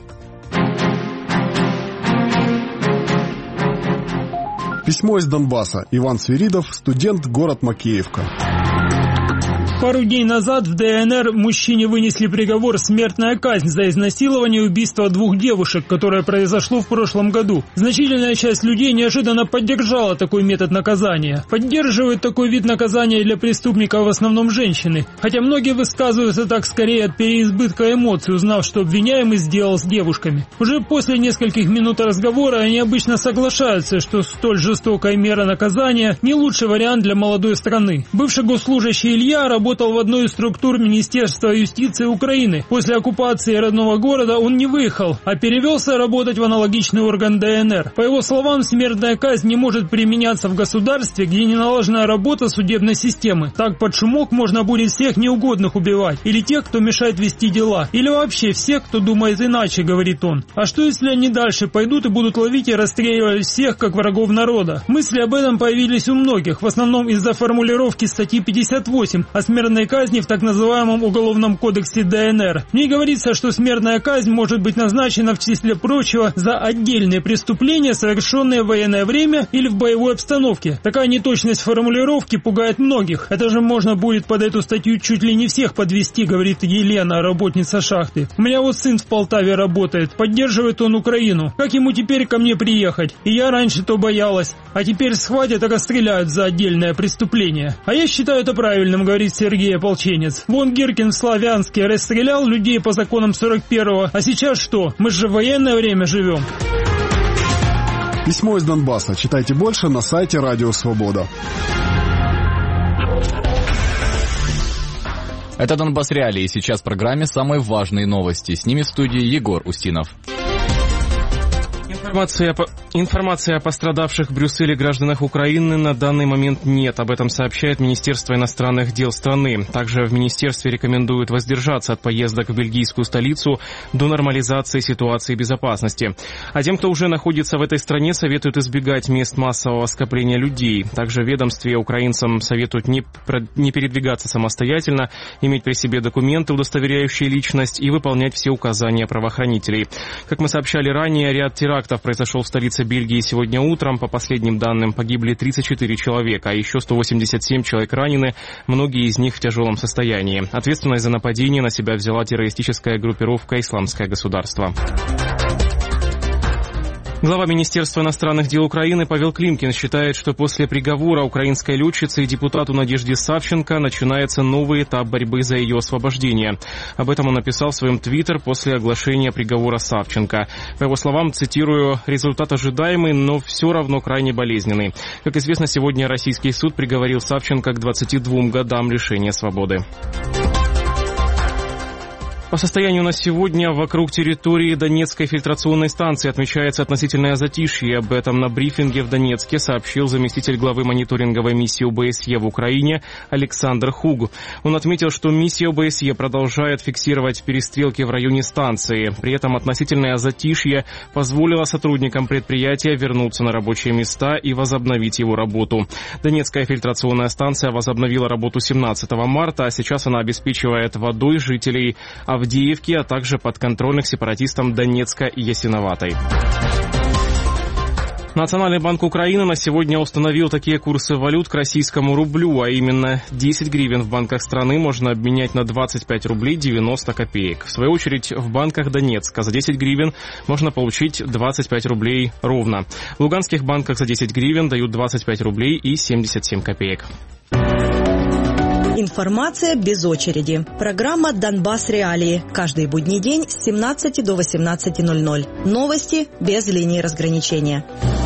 Письмо из Донбасса. Иван Свиридов, студент, город Макеевка. Пару дней назад в ДНР мужчине вынесли приговор смертная казнь за изнасилование и убийство 2 девушек, которое произошло в прошлом году. Значительная часть людей неожиданно поддержала такой метод наказания. Поддерживают такой вид наказания для преступников в основном женщины. Хотя многие высказываются так скорее от переизбытка эмоций, узнав, что обвиняемый сделал с девушками. Уже после нескольких минут разговора они обычно соглашаются, что столь жестокая мера наказания не лучший вариант для молодой страны. Бывший госслужащий Илья работал в одной из структур Министерства юстиции Украины. После оккупации родного города он не выехал, а перевелся работать в аналогичный орган ДНР. По его словам, смертная казнь не может применяться в государстве, где не налажена работа судебной системы. Так под шумок можно будет всех неугодных убивать, или тех, кто мешает вести дела, или вообще всех, кто думает иначе, говорит он. А что если они дальше пойдут и будут ловить и расстреливать всех, как врагов народа? Мысли об этом появились у многих, в основном из-за формулировки статьи 58 о смертной казни в так называемом Уголовном кодексе ДНР. В ней говорится, что смертная казнь может быть назначена в числе прочего за отдельные преступления, совершенные в военное время или в боевой обстановке. Такая неточность формулировки пугает многих. Это же можно будет под эту статью чуть ли не всех подвести, говорит Елена, работница шахты. У меня вот сын в Полтаве работает, поддерживает он Украину. Как ему теперь ко мне приехать? И я раньше-то боялась, а теперь схватят и расстреляют за отдельное преступление. А я считаю это правильным, говорит Сергей Ополченец. Вон Гиркин в Славянске расстрелял людей по законам 41-го, а сейчас что? Мы же в военное время живем. Письмо из Донбасса. Читайте больше на сайте Радио Свобода. Это Донбасс Реалии. Сейчас в программе самые важные новости. С ними в студии Егор Устинов. Информации о пострадавших в Брюсселе гражданах Украины на данный момент нет. Об этом сообщает Министерство иностранных дел страны. Также в министерстве рекомендуют воздержаться от поездок в бельгийскую столицу до нормализации ситуации безопасности. А тем, кто уже находится в этой стране, советуют избегать мест массового скопления людей. Также в ведомстве украинцам советуют не передвигаться самостоятельно, иметь при себе документы, удостоверяющие личность, и выполнять все указания правоохранителей. Как мы сообщали ранее, ряд терактов произошел в столице Бельгии сегодня утром. По последним данным, погибли 34 человека, а еще 187 человек ранены, многие из них в тяжелом состоянии. Ответственность за нападение на себя взяла террористическая группировка «Исламское государство». Глава Министерства иностранных дел Украины Павел Климкин считает, что после приговора украинской летчицы и депутату Надежде Савченко начинается новый этап борьбы за ее освобождение. Об этом он написал в своем твиттер после оглашения приговора Савченко. По его словам, цитирую, «результат ожидаемый, но все равно крайне болезненный». Как известно, сегодня российский суд приговорил Савченко к 22 годам лишения свободы. По состоянию на сегодня вокруг территории Донецкой фильтрационной станции отмечается относительное затишье. Об этом на брифинге в Донецке сообщил заместитель главы мониторинговой миссии ОБСЕ в Украине Александр Хуг. Он отметил, что миссия ОБСЕ продолжает фиксировать перестрелки в районе станции. При этом относительное затишье позволило сотрудникам предприятия вернуться на рабочие места и возобновить его работу. Донецкая фильтрационная станция возобновила работу 17 марта, а сейчас она обеспечивает водой жителей Авдеевки, а также подконтрольных сепаратистам Донецка и Ясиноватой. Национальный банк Украины на сегодня установил такие курсы валют к российскому рублю, а именно 10 гривен в банках страны можно обменять на 25 рублей 90 копеек. В свою очередь в банках Донецка за 10 гривен можно получить 25 рублей ровно. В луганских банках за 10 гривен дают 25 рублей и 77 копеек. Информация без очереди. Программа «Донбасс Реалии». Каждый будний день с 17 до 18:00. Новости без линии разграничения.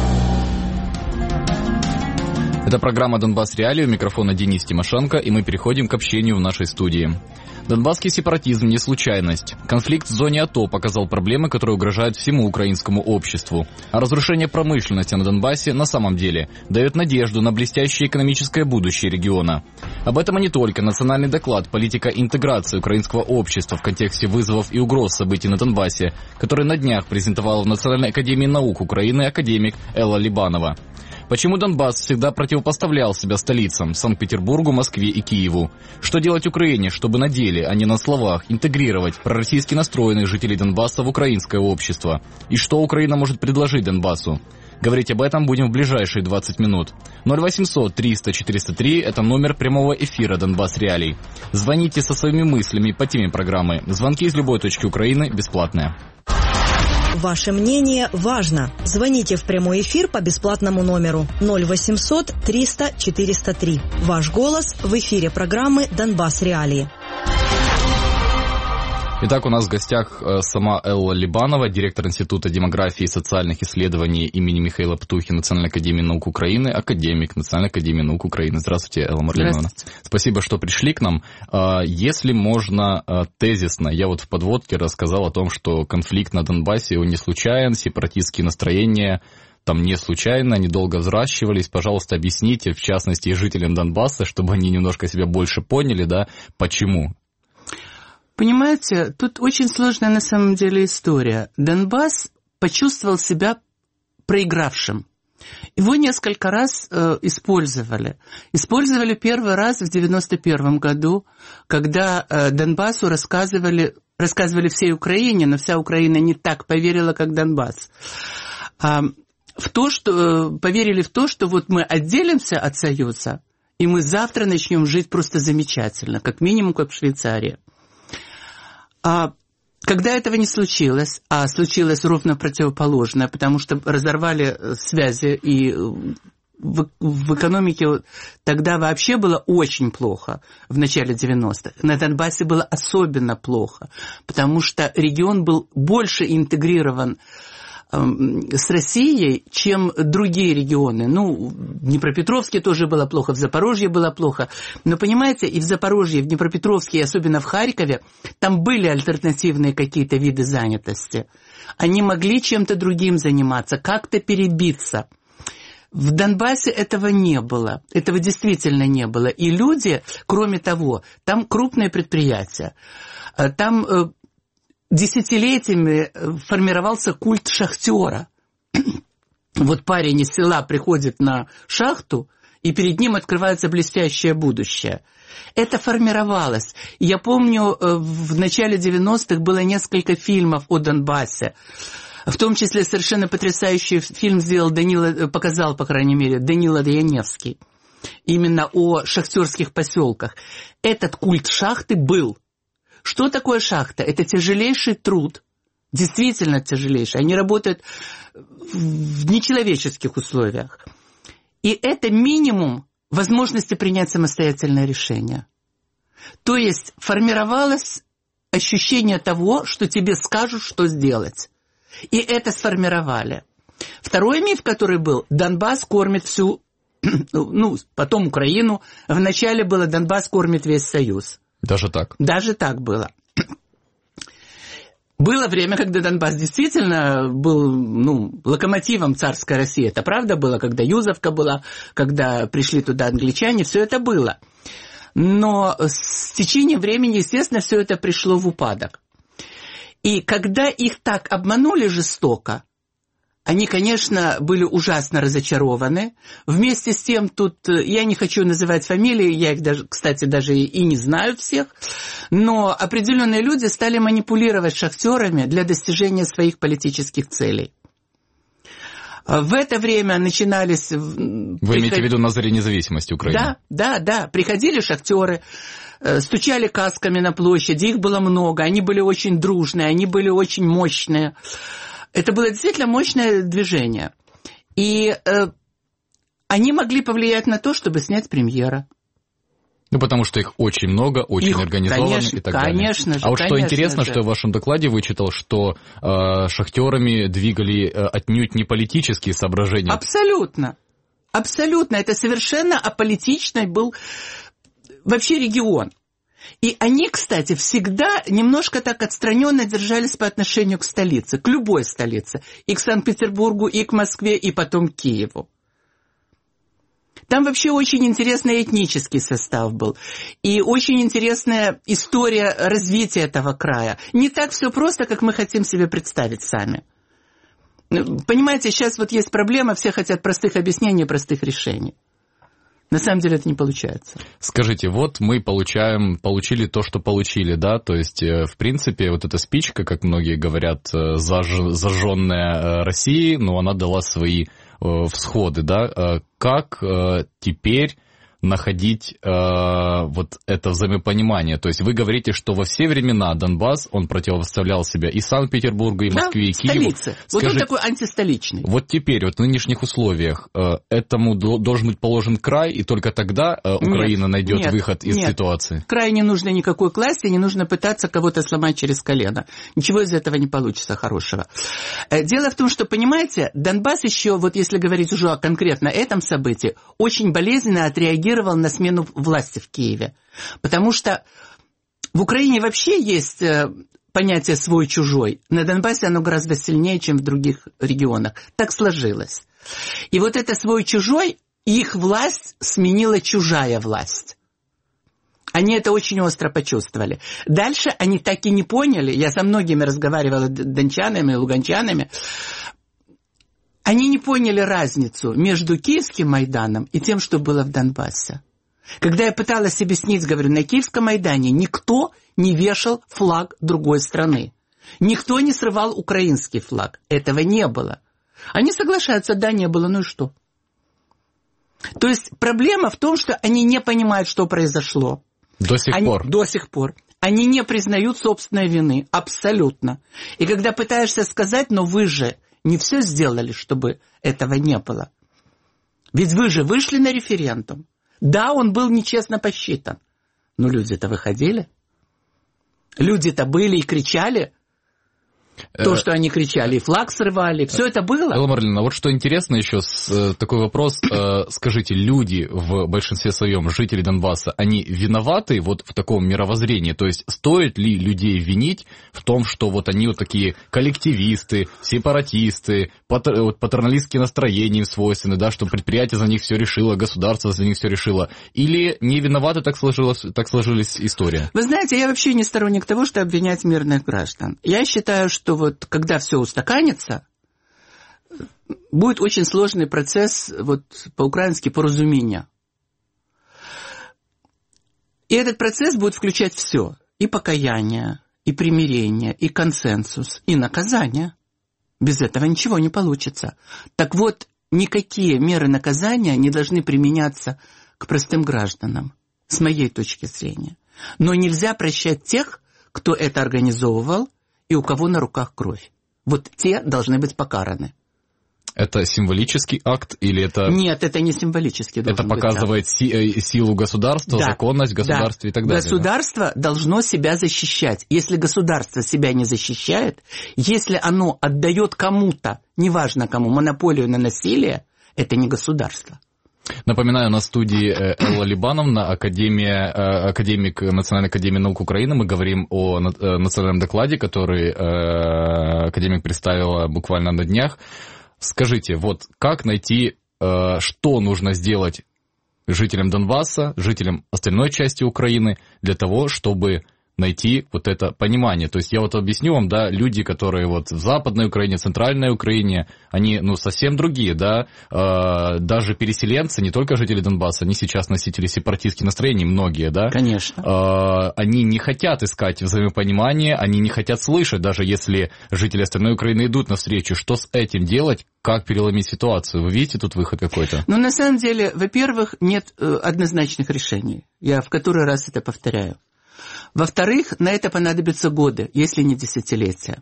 Это программа «Донбасс Реалии», у микрофона Денис Тимошенко, и мы переходим к общению в нашей студии. Донбасский сепаратизм не случайность. Конфликт в зоне АТО показал проблемы, которые угрожают всему украинскому обществу. А разрушение промышленности на Донбассе на самом деле дает надежду на блестящее экономическое будущее региона. Об этом и не только национальный доклад «Политика интеграции украинского общества в контексте вызовов и угроз событий на Донбассе», который на днях презентовала в Национальной академии наук Украины академик Элла Либанова. Почему Донбасс всегда противопоставлял себя столицам – Санкт-Петербургу, Москве и Киеву? Что делать Украине, чтобы на деле, а не на словах, интегрировать пророссийски настроенных жителей Донбасса в украинское общество? И что Украина может предложить Донбассу? Говорить об этом будем в ближайшие 20 минут. 0800 300 403 – это номер прямого эфира «Донбасс Реалий». Звоните со своими мыслями по теме программы. Звонки из любой точки Украины бесплатные. Ваше мнение важно. Звоните в прямой эфир по бесплатному номеру 0800 300 403. Ваш голос в эфире программы «Донбасс Реалии». Итак, у нас в гостях сама Элла Либанова, директор Института демографии и социальных исследований имени Михаила Птухина Национальной академии наук Украины, академик Национальной академии наук Украины. Здравствуйте, Элла Марлиновна. Спасибо, что пришли к нам. Если можно тезисно, я вот в подводке рассказал о том, что конфликт на Донбассе, он не случайен, сепаратистские настроения там не случайно, они долго взращивались. Пожалуйста, объясните, в частности, жителям Донбасса, чтобы они немножко себя больше поняли, да, почему. Понимаете, тут очень сложная на самом деле история. Донбасс почувствовал себя проигравшим. Его несколько раз использовали. Использовали первый раз в 1991 году, когда Донбассу рассказывали всей Украине, но вся Украина не так поверила, как Донбасс. Поверили в то, что вот мы отделимся от Союза, и мы завтра начнем жить просто замечательно, как минимум, как в Швейцарии. Когда этого не случилось, а случилось ровно противоположное, потому что разорвали связи, и в экономике тогда вообще было очень плохо в начале 90-х. На Донбассе было особенно плохо, потому что регион был больше интегрирован с Россией, чем другие регионы. Ну, в Днепропетровске тоже было плохо, в Запорожье было плохо. Но, понимаете, и в Запорожье, и в Днепропетровске, и особенно в Харькове, там были альтернативные какие-то виды занятости. Они могли чем-то другим заниматься, как-то перебиться. В Донбассе этого не было. Этого действительно не было. И люди, кроме того, там крупные предприятия. Там десятилетиями формировался культ шахтера. Вот парень из села приходит на шахту, и перед ним открывается блестящее будущее. Это формировалось. Я помню, в начале 90-х было несколько фильмов о Донбассе. В том числе совершенно потрясающий фильм показал, по крайней мере, Данила Яневский. Именно о шахтерских поселках. Этот культ шахты был. Что такое шахта? Это тяжелейший труд, действительно тяжелейший. Они работают в нечеловеческих условиях. И это минимум возможности принять самостоятельное решение. То есть формировалось ощущение того, что тебе скажут, что сделать. И это сформировали. Второй миф, который был, Донбасс кормит всю, потом Украину. Вначале было, Донбасс кормит весь Союз. Даже так? Даже так было. Было время, когда Донбасс действительно был локомотивом царской России. Это правда было, когда Юзовка была, когда пришли туда англичане, все это было. Но с течением времени, естественно, все это пришло в упадок. И когда их так обманули жестоко, они, конечно, были ужасно разочарованы. Вместе с тем, тут я не хочу называть фамилии, я их, даже, кстати, даже и не знаю всех, но определенные люди стали манипулировать шахтерами для достижения своих политических целей. В это время начинались... Вы имеете в виду на заре независимости Украины? Да. Приходили шахтеры, стучали касками на площади, их было много, они были очень дружные, они были очень мощные. Это было действительно мощное движение. И они могли повлиять на то, чтобы снять премьера. Потому что их очень много, очень организовано и так далее. Конечно же. А вот что интересно, что я в вашем докладе вычитал, что шахтерами двигали отнюдь не политические соображения. Абсолютно. Это совершенно аполитичный был вообще регион. И они, кстати, всегда немножко так отстраненно держались по отношению к столице, к любой столице. И к Санкт-Петербургу, и к Москве, и потом к Киеву. Там вообще очень интересный этнический состав был. И очень интересная история развития этого края. Не так все просто, как мы хотим себе представить сами. Понимаете, сейчас вот есть проблема, все хотят простых объяснений, простых решений. На самом деле это не получается. Скажите, вот мы получили то, что получили, да? То есть, в принципе, вот эта спичка, как многие говорят, зажженная Россией, но она дала свои всходы, да? Как теперь находить вот это взаимопонимание? То есть вы говорите, что во все времена Донбасс, он противопоставлял себя и Санкт-Петербургу, и Москве, и Киеву. Столицы. Вот он такой антистоличный. Вот теперь, вот в нынешних условиях, этому должен быть положен край, и только тогда Украина найдет выход из ситуации? Край не нужно никакой к власти, не нужно пытаться кого-то сломать через колено. Ничего из этого не получится хорошего. Дело в том, что, понимаете, Донбасс еще, вот если говорить уже о конкретно этом событии, очень болезненно отреагировал на смену власти в Киеве. Потому что в Украине вообще есть понятие «свой-чужой». На Донбассе оно гораздо сильнее, чем в других регионах. Так сложилось. И вот это «свой-чужой», их власть сменила чужая власть. Они это очень остро почувствовали. Дальше они так и не поняли, я со многими разговаривала, дончанами, луганчанами, они не поняли разницу между Киевским Майданом и тем, что было в Донбассе. Когда я пыталась объяснить, говорю, на Киевском Майдане никто не вешал флаг другой страны. Никто не срывал украинский флаг. Этого не было. Они соглашаются, да, не было, ну и что? То есть проблема в том, что они не понимают, что произошло. До сих пор. Они не признают собственной вины. Абсолютно. И когда пытаешься сказать, но вы же не все сделали, чтобы этого не было. Ведь вы же вышли на референдум. Да, он был нечестно посчитан. Но люди-то выходили. Люди-то были и кричали. То, что они кричали, и флаг срывали, все это было. Элла Марлен, а вот что интересно еще, такой вопрос. Скажите, люди в большинстве своем, жители Донбасса, они виноваты вот в таком мировоззрении? То есть стоит ли людей винить в том, что вот они вот такие коллективисты, сепаратисты, патерналистские настроения им свойственны, да, что предприятие за них все решило, государство за них все решило? Или не виноваты, так сложилась история? Вы знаете, я вообще не сторонник того, что обвинять мирных граждан. Я считаю, что вот когда все устаканится, будет очень сложный процесс, вот по-украински, поразумения. И этот процесс будет включать все. И покаяние, и примирение, и консенсус, и наказание. Без этого ничего не получится. Так вот, никакие меры наказания не должны применяться к простым гражданам, с моей точки зрения. Но нельзя прощать тех, кто это организовывал, и у кого на руках кровь. Вот те должны быть покараны. Это символический акт или это... Нет, это не символический. Это показывает силу государства, да, законность государства, да, и так далее. Государство должно себя защищать. Если государство себя не защищает, если оно отдает кому-то, неважно кому, монополию на насилие, это не государство. Напоминаю, на студии Элла Либановна, академик Национальной академии наук Украины. Мы говорим о национальном докладе, который академик представила буквально на днях. Скажите, вот как найти, что нужно сделать жителям Донбасса, жителям остальной части Украины для того, чтобы найти вот это понимание. То есть я вот объясню вам, да, люди, которые вот в Западной Украине, Центральной Украине, они, ну, совсем другие, да, даже переселенцы, не только жители Донбасса, они сейчас носители сепаратистских настроений, многие, да. Конечно. Они не хотят искать взаимопонимание, они не хотят слышать, даже если жители остальной Украины идут навстречу. Что с этим делать, как переломить ситуацию? Вы видите тут выход какой-то? Ну, на самом деле, во-первых, нет однозначных решений. Я в который раз это повторяю. Во-вторых, на это понадобятся годы, если не десятилетия.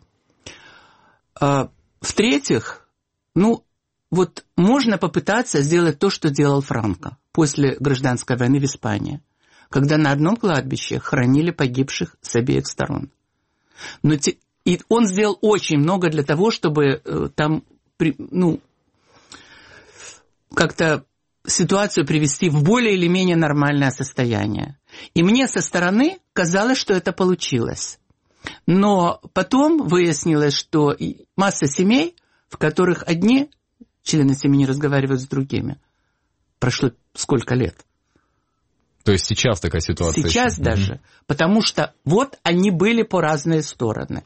В-третьих, ну, вот можно попытаться сделать то, что делал Франко после гражданской войны в Испании, когда на одном кладбище хоронили погибших с обеих сторон. И он сделал очень много для того, чтобы там, ну, как-то ситуацию привести в более или менее нормальное состояние. И мне со стороны казалось, что это получилось. Но потом выяснилось, что масса семей, в которых одни члены семьи не разговаривают с другими. Прошло сколько лет? То есть сейчас такая ситуация? Сейчас даже. Потому что вот они были по разные стороны.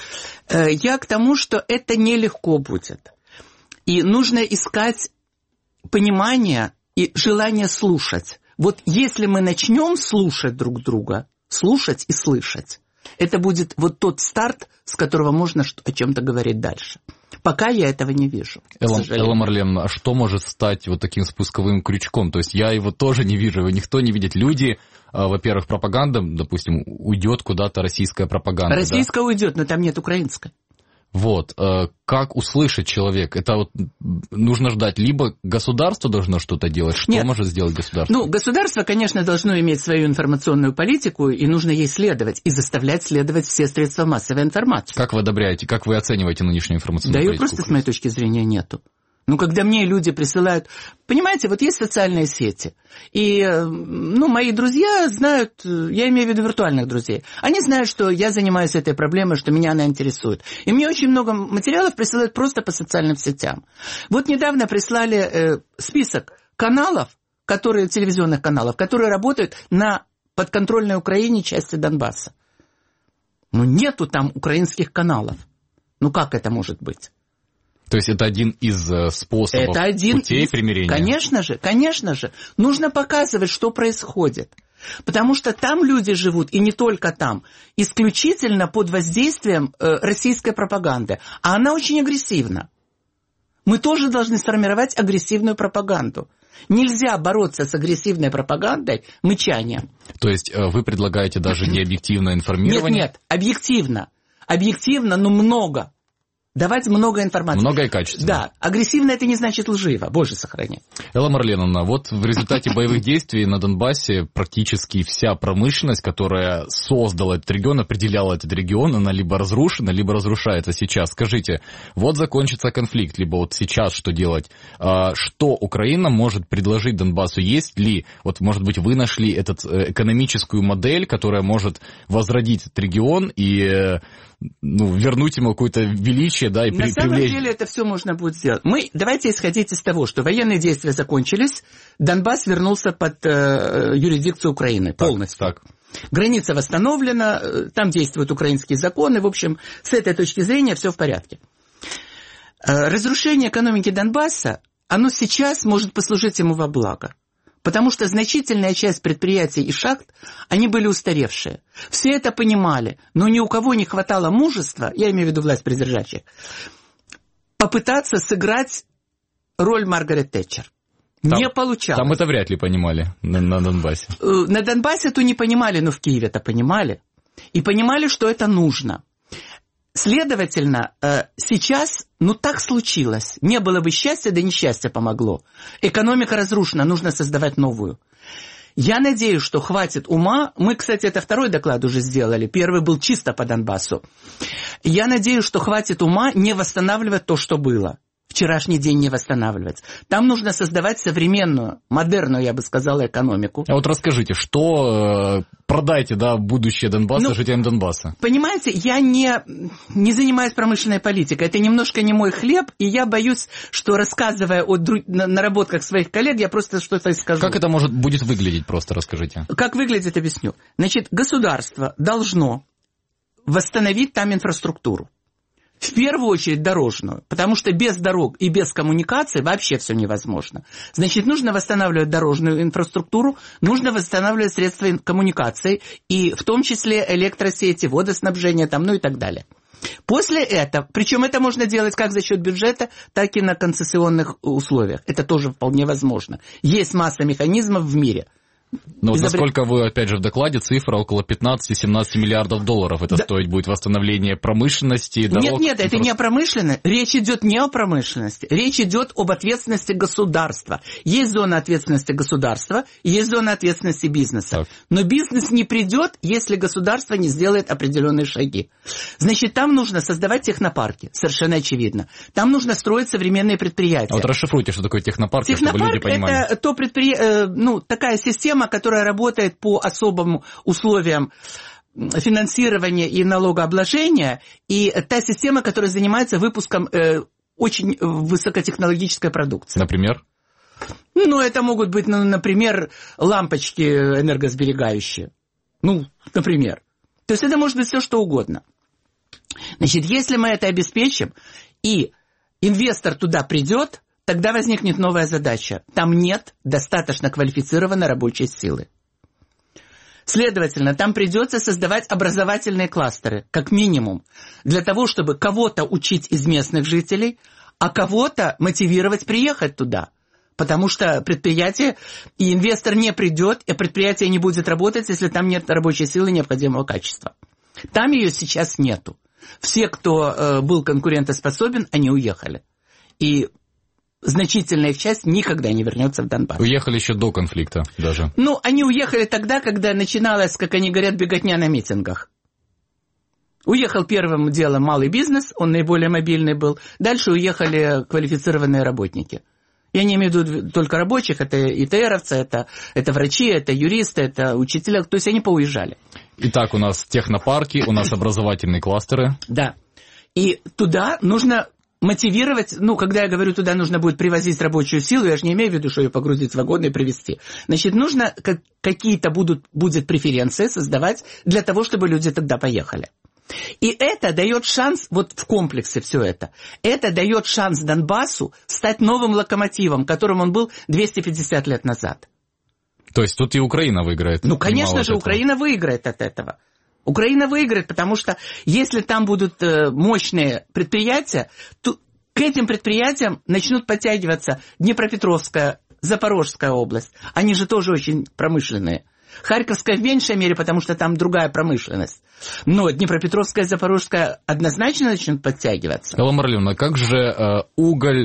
Я к тому, что это нелегко будет. И нужно искать понимание и желание слушать. Вот если мы начнем слушать друг друга, слушать и слышать, это будет вот тот старт, с которого можно о чем-то говорить дальше. Пока я этого не вижу. Элла Марлен, а что может стать вот таким спусковым крючком? То есть я его тоже не вижу, его никто не видит. Люди, во-первых, пропаганда, допустим, уйдет куда-то российская пропаганда. Российская, да? Уйдет, но там нет украинской. Вот, как услышать человек? Это вот нужно ждать, либо государство должно что-то делать, что Нет. может сделать государство? Ну, государство, конечно, должно иметь свою информационную политику, и нужно ей следовать, и заставлять следовать все средства массовой информации. Как вы одобряете, как вы оцениваете нынешнюю информационную политику? Да ее просто, с моей точки зрения, нету. Ну, когда мне люди присылают... Понимаете, вот есть социальные сети. И, ну, мои друзья знают, я имею в виду виртуальных друзей, они знают, что я занимаюсь этой проблемой, что меня она интересует. И мне очень много материалов присылают просто по социальным сетям. Вот недавно прислали список каналов, телевизионных каналов, которые работают на подконтрольной Украине части Донбасса. Ну, нету там украинских каналов. Ну, как это может быть? То есть это один из способов, путей примирения? Конечно же. Нужно показывать, что происходит. Потому что там люди живут, и не только там, исключительно под воздействием российской пропаганды. А она очень агрессивна. Мы тоже должны сформировать агрессивную пропаганду. Нельзя бороться с агрессивной пропагандой мычанием. То есть вы предлагаете даже не объективное информирование? Нет, объективно. Объективно, но много. давать много информации. Много и качественно. Да, агрессивно это не значит лживо, Боже сохрани. Элла Марленовна, вот в результате боевых действий на Донбассе практически вся промышленность, которая создала этот регион, определяла этот регион, она либо разрушена, либо разрушается сейчас. Скажите, вот закончится конфликт, либо вот сейчас что делать? Что Украина может предложить Донбассу? Есть ли, вот может быть вы нашли эту экономическую модель, которая может возродить этот регион и вернуть ему какое-то величие, да, и на самом деле это все можно будет сделать. Давайте исходить из того, что военные действия закончились, Донбасс вернулся под юрисдикцию Украины полностью. Так. Граница восстановлена, там действуют украинские законы, в общем, с этой точки зрения все в порядке. Разрушение экономики Донбасса, оно сейчас может послужить ему во благо. Потому что значительная часть предприятий и шахт, они были устаревшие. Все это понимали, но ни у кого не хватало мужества, я имею в виду власть придержащих, попытаться сыграть роль Маргарет Тэтчер. Не получалось. Там это вряд ли понимали на Донбассе. На Донбассе это не понимали, но в Киеве это понимали. И понимали, что это нужно. Следовательно, сейчас, так случилось. Не было бы счастья, да несчастье помогло. Экономика разрушена, нужно создавать новую. Я надеюсь, что хватит ума. Мы, кстати, это второй доклад уже сделали. Первый был чисто по Донбассу. Я надеюсь, что хватит ума не восстанавливать то, что было. Вчерашний день не восстанавливать. Там нужно создавать современную, модерную, я бы сказала, экономику. А вот расскажите, что продайте, будущее Донбасса жителям Донбасса? Понимаете, я не занимаюсь промышленной политикой. Это немножко не мой хлеб, и я боюсь, что рассказывая о наработках своих коллег, я просто что-то скажу. Как это будет выглядеть, просто расскажите. Как выглядит, объясню. Значит, государство должно восстановить там инфраструктуру. В первую очередь дорожную, потому что без дорог и без коммуникаций вообще все невозможно. Значит, нужно восстанавливать дорожную инфраструктуру, нужно восстанавливать средства коммуникации, и в том числе электросети, водоснабжение и так далее. После этого, причем это можно делать как за счет бюджета, так и на концессионных условиях. Это тоже вполне возможно. Есть масса механизмов в мире. Но насколько вы, опять же, в докладе, цифра около 15-17 миллиардов долларов. Это стоить будет восстановление промышленности, дорог. Нет, это не о промышленности. Речь идет не о промышленности. Речь идет об ответственности государства. Есть зона ответственности государства, есть зона ответственности бизнеса. Так. Но бизнес не придет, если государство не сделает определенные шаги. Значит, там нужно создавать технопарки, совершенно очевидно. Там нужно строить современные предприятия. А вот расшифруйте, что такое технопарк, чтобы люди понимали. Технопарк – это такая система, которая работает по особым условиям финансирования и налогообложения, и та система, которая занимается выпуском очень высокотехнологической продукции. Например? Это могут быть, например, лампочки энергосберегающие. Например. То есть это может быть все, что угодно. Значит, если мы это обеспечим, и инвестор туда придет, тогда возникнет новая задача. Там нет достаточно квалифицированной рабочей силы. Следовательно, там придется создавать образовательные кластеры, как минимум, для того, чтобы кого-то учить из местных жителей, а кого-то мотивировать приехать туда. Потому что предприятие, и инвестор не придет, и предприятие не будет работать, если там нет рабочей силы необходимого качества. Там ее сейчас нету. Все, кто был конкурентоспособен, они уехали. И значительная их часть никогда не вернется в Донбасс. Уехали еще до конфликта даже. Они уехали тогда, когда начиналась, как они говорят, беготня на митингах. Уехал первым делом малый бизнес, он наиболее мобильный был. Дальше уехали квалифицированные работники. Я не имею в виду только рабочих, это ИТРовцы, это врачи, это юристы, это учителя, то есть они поуезжали. Итак, у нас технопарки, у нас образовательные кластеры. Да. И туда нужно мотивировать, когда я говорю, туда нужно будет привозить рабочую силу, я же не имею в виду, что ее погрузить в вагоны и привезти. Значит, нужно какие-то будет преференции создавать для того, чтобы люди тогда поехали. И это дает шанс, в комплексе все это дает шанс Донбассу стать новым локомотивом, которым он был 250 лет назад. То есть тут и Украина выиграет? Конечно же, Украина выиграет от этого. Украина выиграет, потому что если там будут мощные предприятия, то к этим предприятиям начнут подтягиваться Днепропетровская, Запорожская область. Они же тоже очень промышленные. Харьковская в меньшей мере, потому что там другая промышленность. Но Днепропетровская, Запорожская однозначно начнут подтягиваться. Элла Марленовна, как же уголь,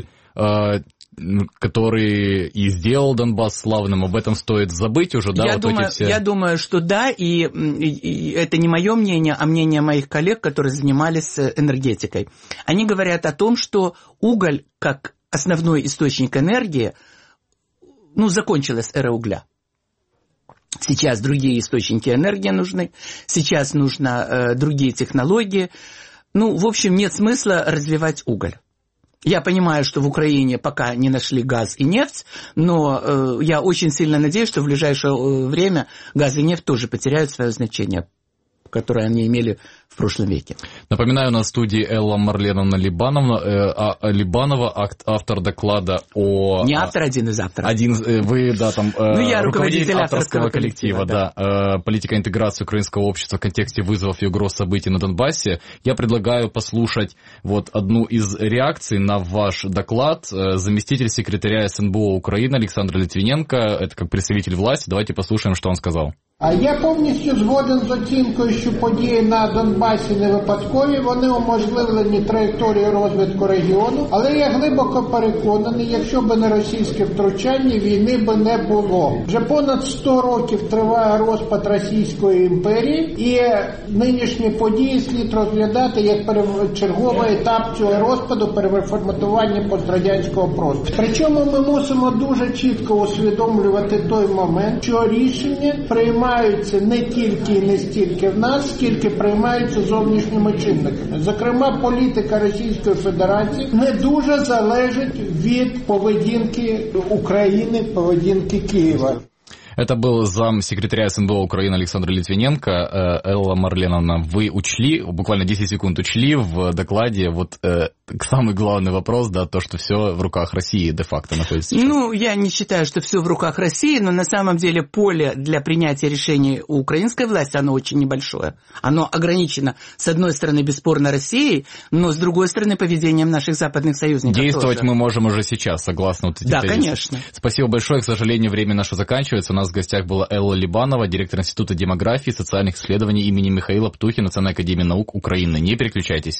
который и сделал Донбасс славным, об этом стоит забыть уже, да? Я думаю, что да, и это не мое мнение, а мнение моих коллег, которые занимались энергетикой. Они говорят о том, что уголь, как основной источник энергии, закончилась эра угля. Сейчас другие источники энергии нужны, сейчас нужны другие технологии. В общем, нет смысла развивать уголь. Я понимаю, что в Украине пока не нашли газ и нефть, но я очень сильно надеюсь, что в ближайшее время газ и нефть тоже потеряют свое значение, которое они имели в прошлом веке. Напоминаю, на студии Элла Марленовна Либанова, автор доклада о... Не автор, один из авторов. Вы, да, там... я руководитель авторского коллектива, да. Политика интеграции украинского общества в контексте вызовов и угроз событий на Донбассе. Я предлагаю послушать одну из реакций на ваш доклад. Заместитель секретаря СНБО Украины Олександр Литвиненко, это как представитель власти. Давайте послушаем, что он сказал. Я повністю згоден з оцінкою, що події на Донбасі не випадкові, вони уможливлені траєкторією розвитку регіону, але я глибоко переконаний, якщо б не російське втручання, війни б не було. Вже понад 100 років триває розпад Російської імперії, і нинішні події слід розглядати як черговий етап цього розпаду, переформатування пострадянського простору. Причому ми мусимо дуже чітко усвідомлювати той момент, що рішення приймаються не тільки і не стільки в нас, скільки приймаються зовнішніми чинниками. Зокрема, політика Російської Федерації не дуже залежить від поведінки України, поведінки Києва. Это был замсекретаря СНБО Украины Александр Литвиненко. Элла Марленовна, вы учли, буквально 10 секунд учли в докладе самый главный вопрос, да, то, что все в руках России де-факто находится сейчас. Я не считаю, что все в руках России, но на самом деле поле для принятия решений у украинской власти, оно очень небольшое. Оно ограничено, с одной стороны, бесспорно Россией, но с другой стороны, поведением наших западных союзников. Действовать тоже. Мы можем уже сейчас, согласно этим тезисам. Да, конечно. Спасибо большое. К сожалению, время наше заканчивается. У нас в гостях была Элла Либанова, директор Института демографии и социальных исследований имени Михаила Птухина Национальной академии наук Украины. Не переключайтесь.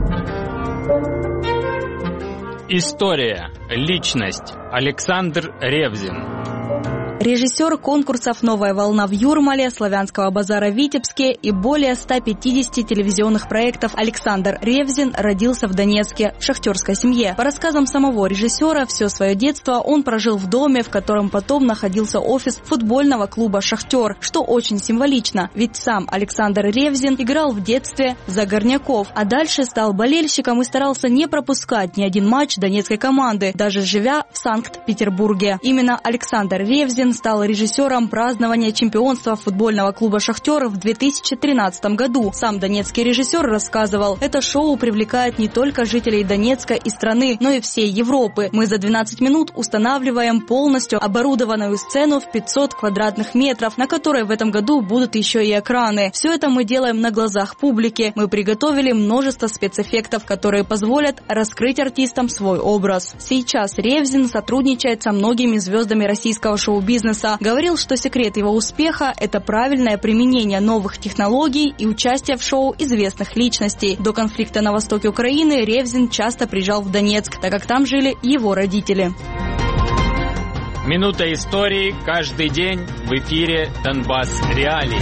История. Личность. Александр Ревзин. Режиссер конкурсов «Новая волна» в Юрмале, «Славянского базара» в Витебске и более 150 телевизионных проектов Александр Ревзин родился в Донецке в шахтерской семье. По рассказам самого режиссера, все свое детство он прожил в доме, в котором потом находился офис футбольного клуба «Шахтер», что очень символично, ведь сам Александр Ревзин играл в детстве за горняков, а дальше стал болельщиком и старался не пропускать ни один матч донецкой команды, даже живя в Санкт-Петербурге. Именно Александр Ревзин стал режиссером празднования чемпионства футбольного клуба «Шахтер» в 2013 году. Сам донецкий режиссер рассказывал, это шоу привлекает не только жителей Донецка и страны, но и всей Европы. Мы за 12 минут устанавливаем полностью оборудованную сцену в 500 квадратных метров, на которой в этом году будут еще и экраны. Все это мы делаем на глазах публики. Мы приготовили множество спецэффектов, которые позволят раскрыть артистам свой образ. Сейчас Ревзин сотрудничает со многими звездами российского шоу-бизнеса. Говорил, что секрет его успеха – это правильное применение новых технологий и участие в шоу известных личностей. До конфликта на востоке Украины Ревзин часто приезжал в Донецк, так как там жили его родители. Минута истории каждый день в эфире «Донбасс Реалии».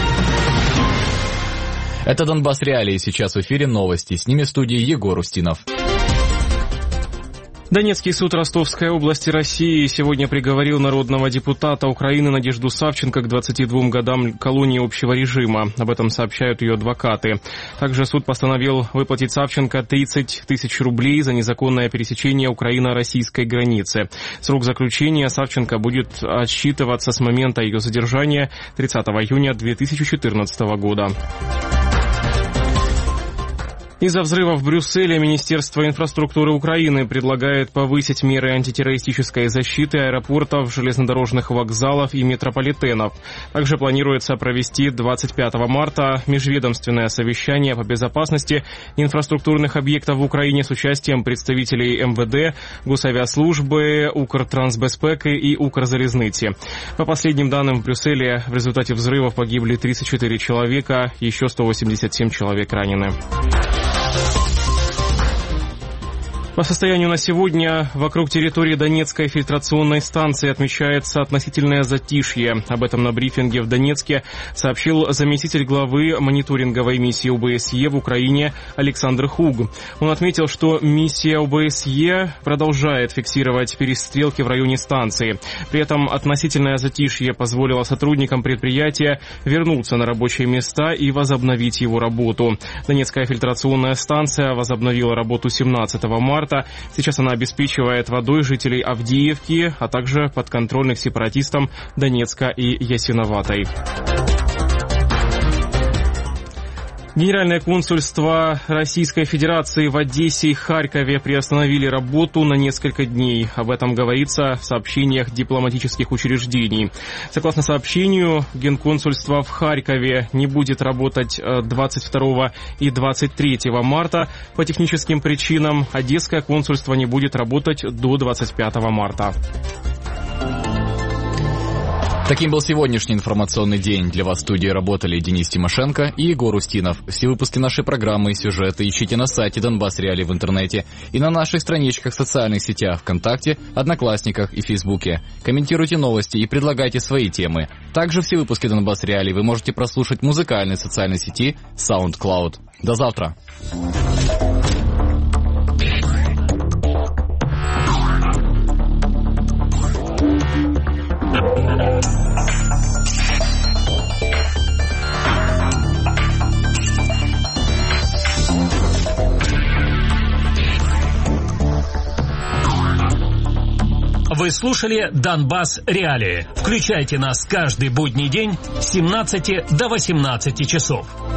Это «Донбасс Реалии». Сейчас в эфире новости. С ними в студии Егор Устинов. Донецкий суд Ростовской области России сегодня приговорил народного депутата Украины Надежду Савченко к 22 годам колонии общего режима. Об этом сообщают ее адвокаты. Также суд постановил выплатить Савченко 30 тысяч рублей за незаконное пересечение украино-российской границы. Срок заключения Савченко будет отсчитываться с момента ее задержания 30 июня 2014 года. Из-за взрыва в Брюсселе Министерство инфраструктуры Украины предлагает повысить меры антитеррористической защиты аэропортов, железнодорожных вокзалов и метрополитенов. Также планируется провести 25 марта межведомственное совещание по безопасности инфраструктурных объектов в Украине с участием представителей МВД, Госавиаслужбы, Укртрансбезпеки и Укрзалезницы. По последним данным, в Брюсселе в результате взрывов погибли 34 человека, еще 187 человек ранены. По состоянию на сегодня вокруг территории Донецкой фильтрационной станции отмечается относительное затишье. Об этом на брифинге в Донецке сообщил заместитель главы мониторинговой миссии ОБСЕ в Украине Александр Хуг. Он отметил, что миссия ОБСЕ продолжает фиксировать перестрелки в районе станции. При этом относительное затишье позволило сотрудникам предприятия вернуться на рабочие места и возобновить его работу. Донецкая фильтрационная станция возобновила работу 17 марта. Сейчас она обеспечивает водой жителей Авдеевки, а также подконтрольных сепаратистам Донецка и Ясиноватой. Генеральное консульство Российской Федерации в Одессе и Харькове приостановили работу на несколько дней. Об этом говорится в сообщениях дипломатических учреждений. Согласно сообщению, Генконсульство в Харькове не будет работать 22 и 23 марта. По техническим причинам Одесское консульство не будет работать до 25 марта. Таким был сегодняшний информационный день. Для вас в студии работали Денис Тимошенко и Егор Устинов. Все выпуски нашей программы и сюжеты ищите на сайте Донбасс Реалии в интернете и на наших страничках в социальных сетях ВКонтакте, Одноклассниках и Фейсбуке. Комментируйте новости и предлагайте свои темы. Также все выпуски Донбасс Реалии вы можете прослушать в музыкальной социальной сети SoundCloud. До завтра! Вы слушали «Донбасс Реалии». Включайте нас каждый будний день с 17 до 18 часов.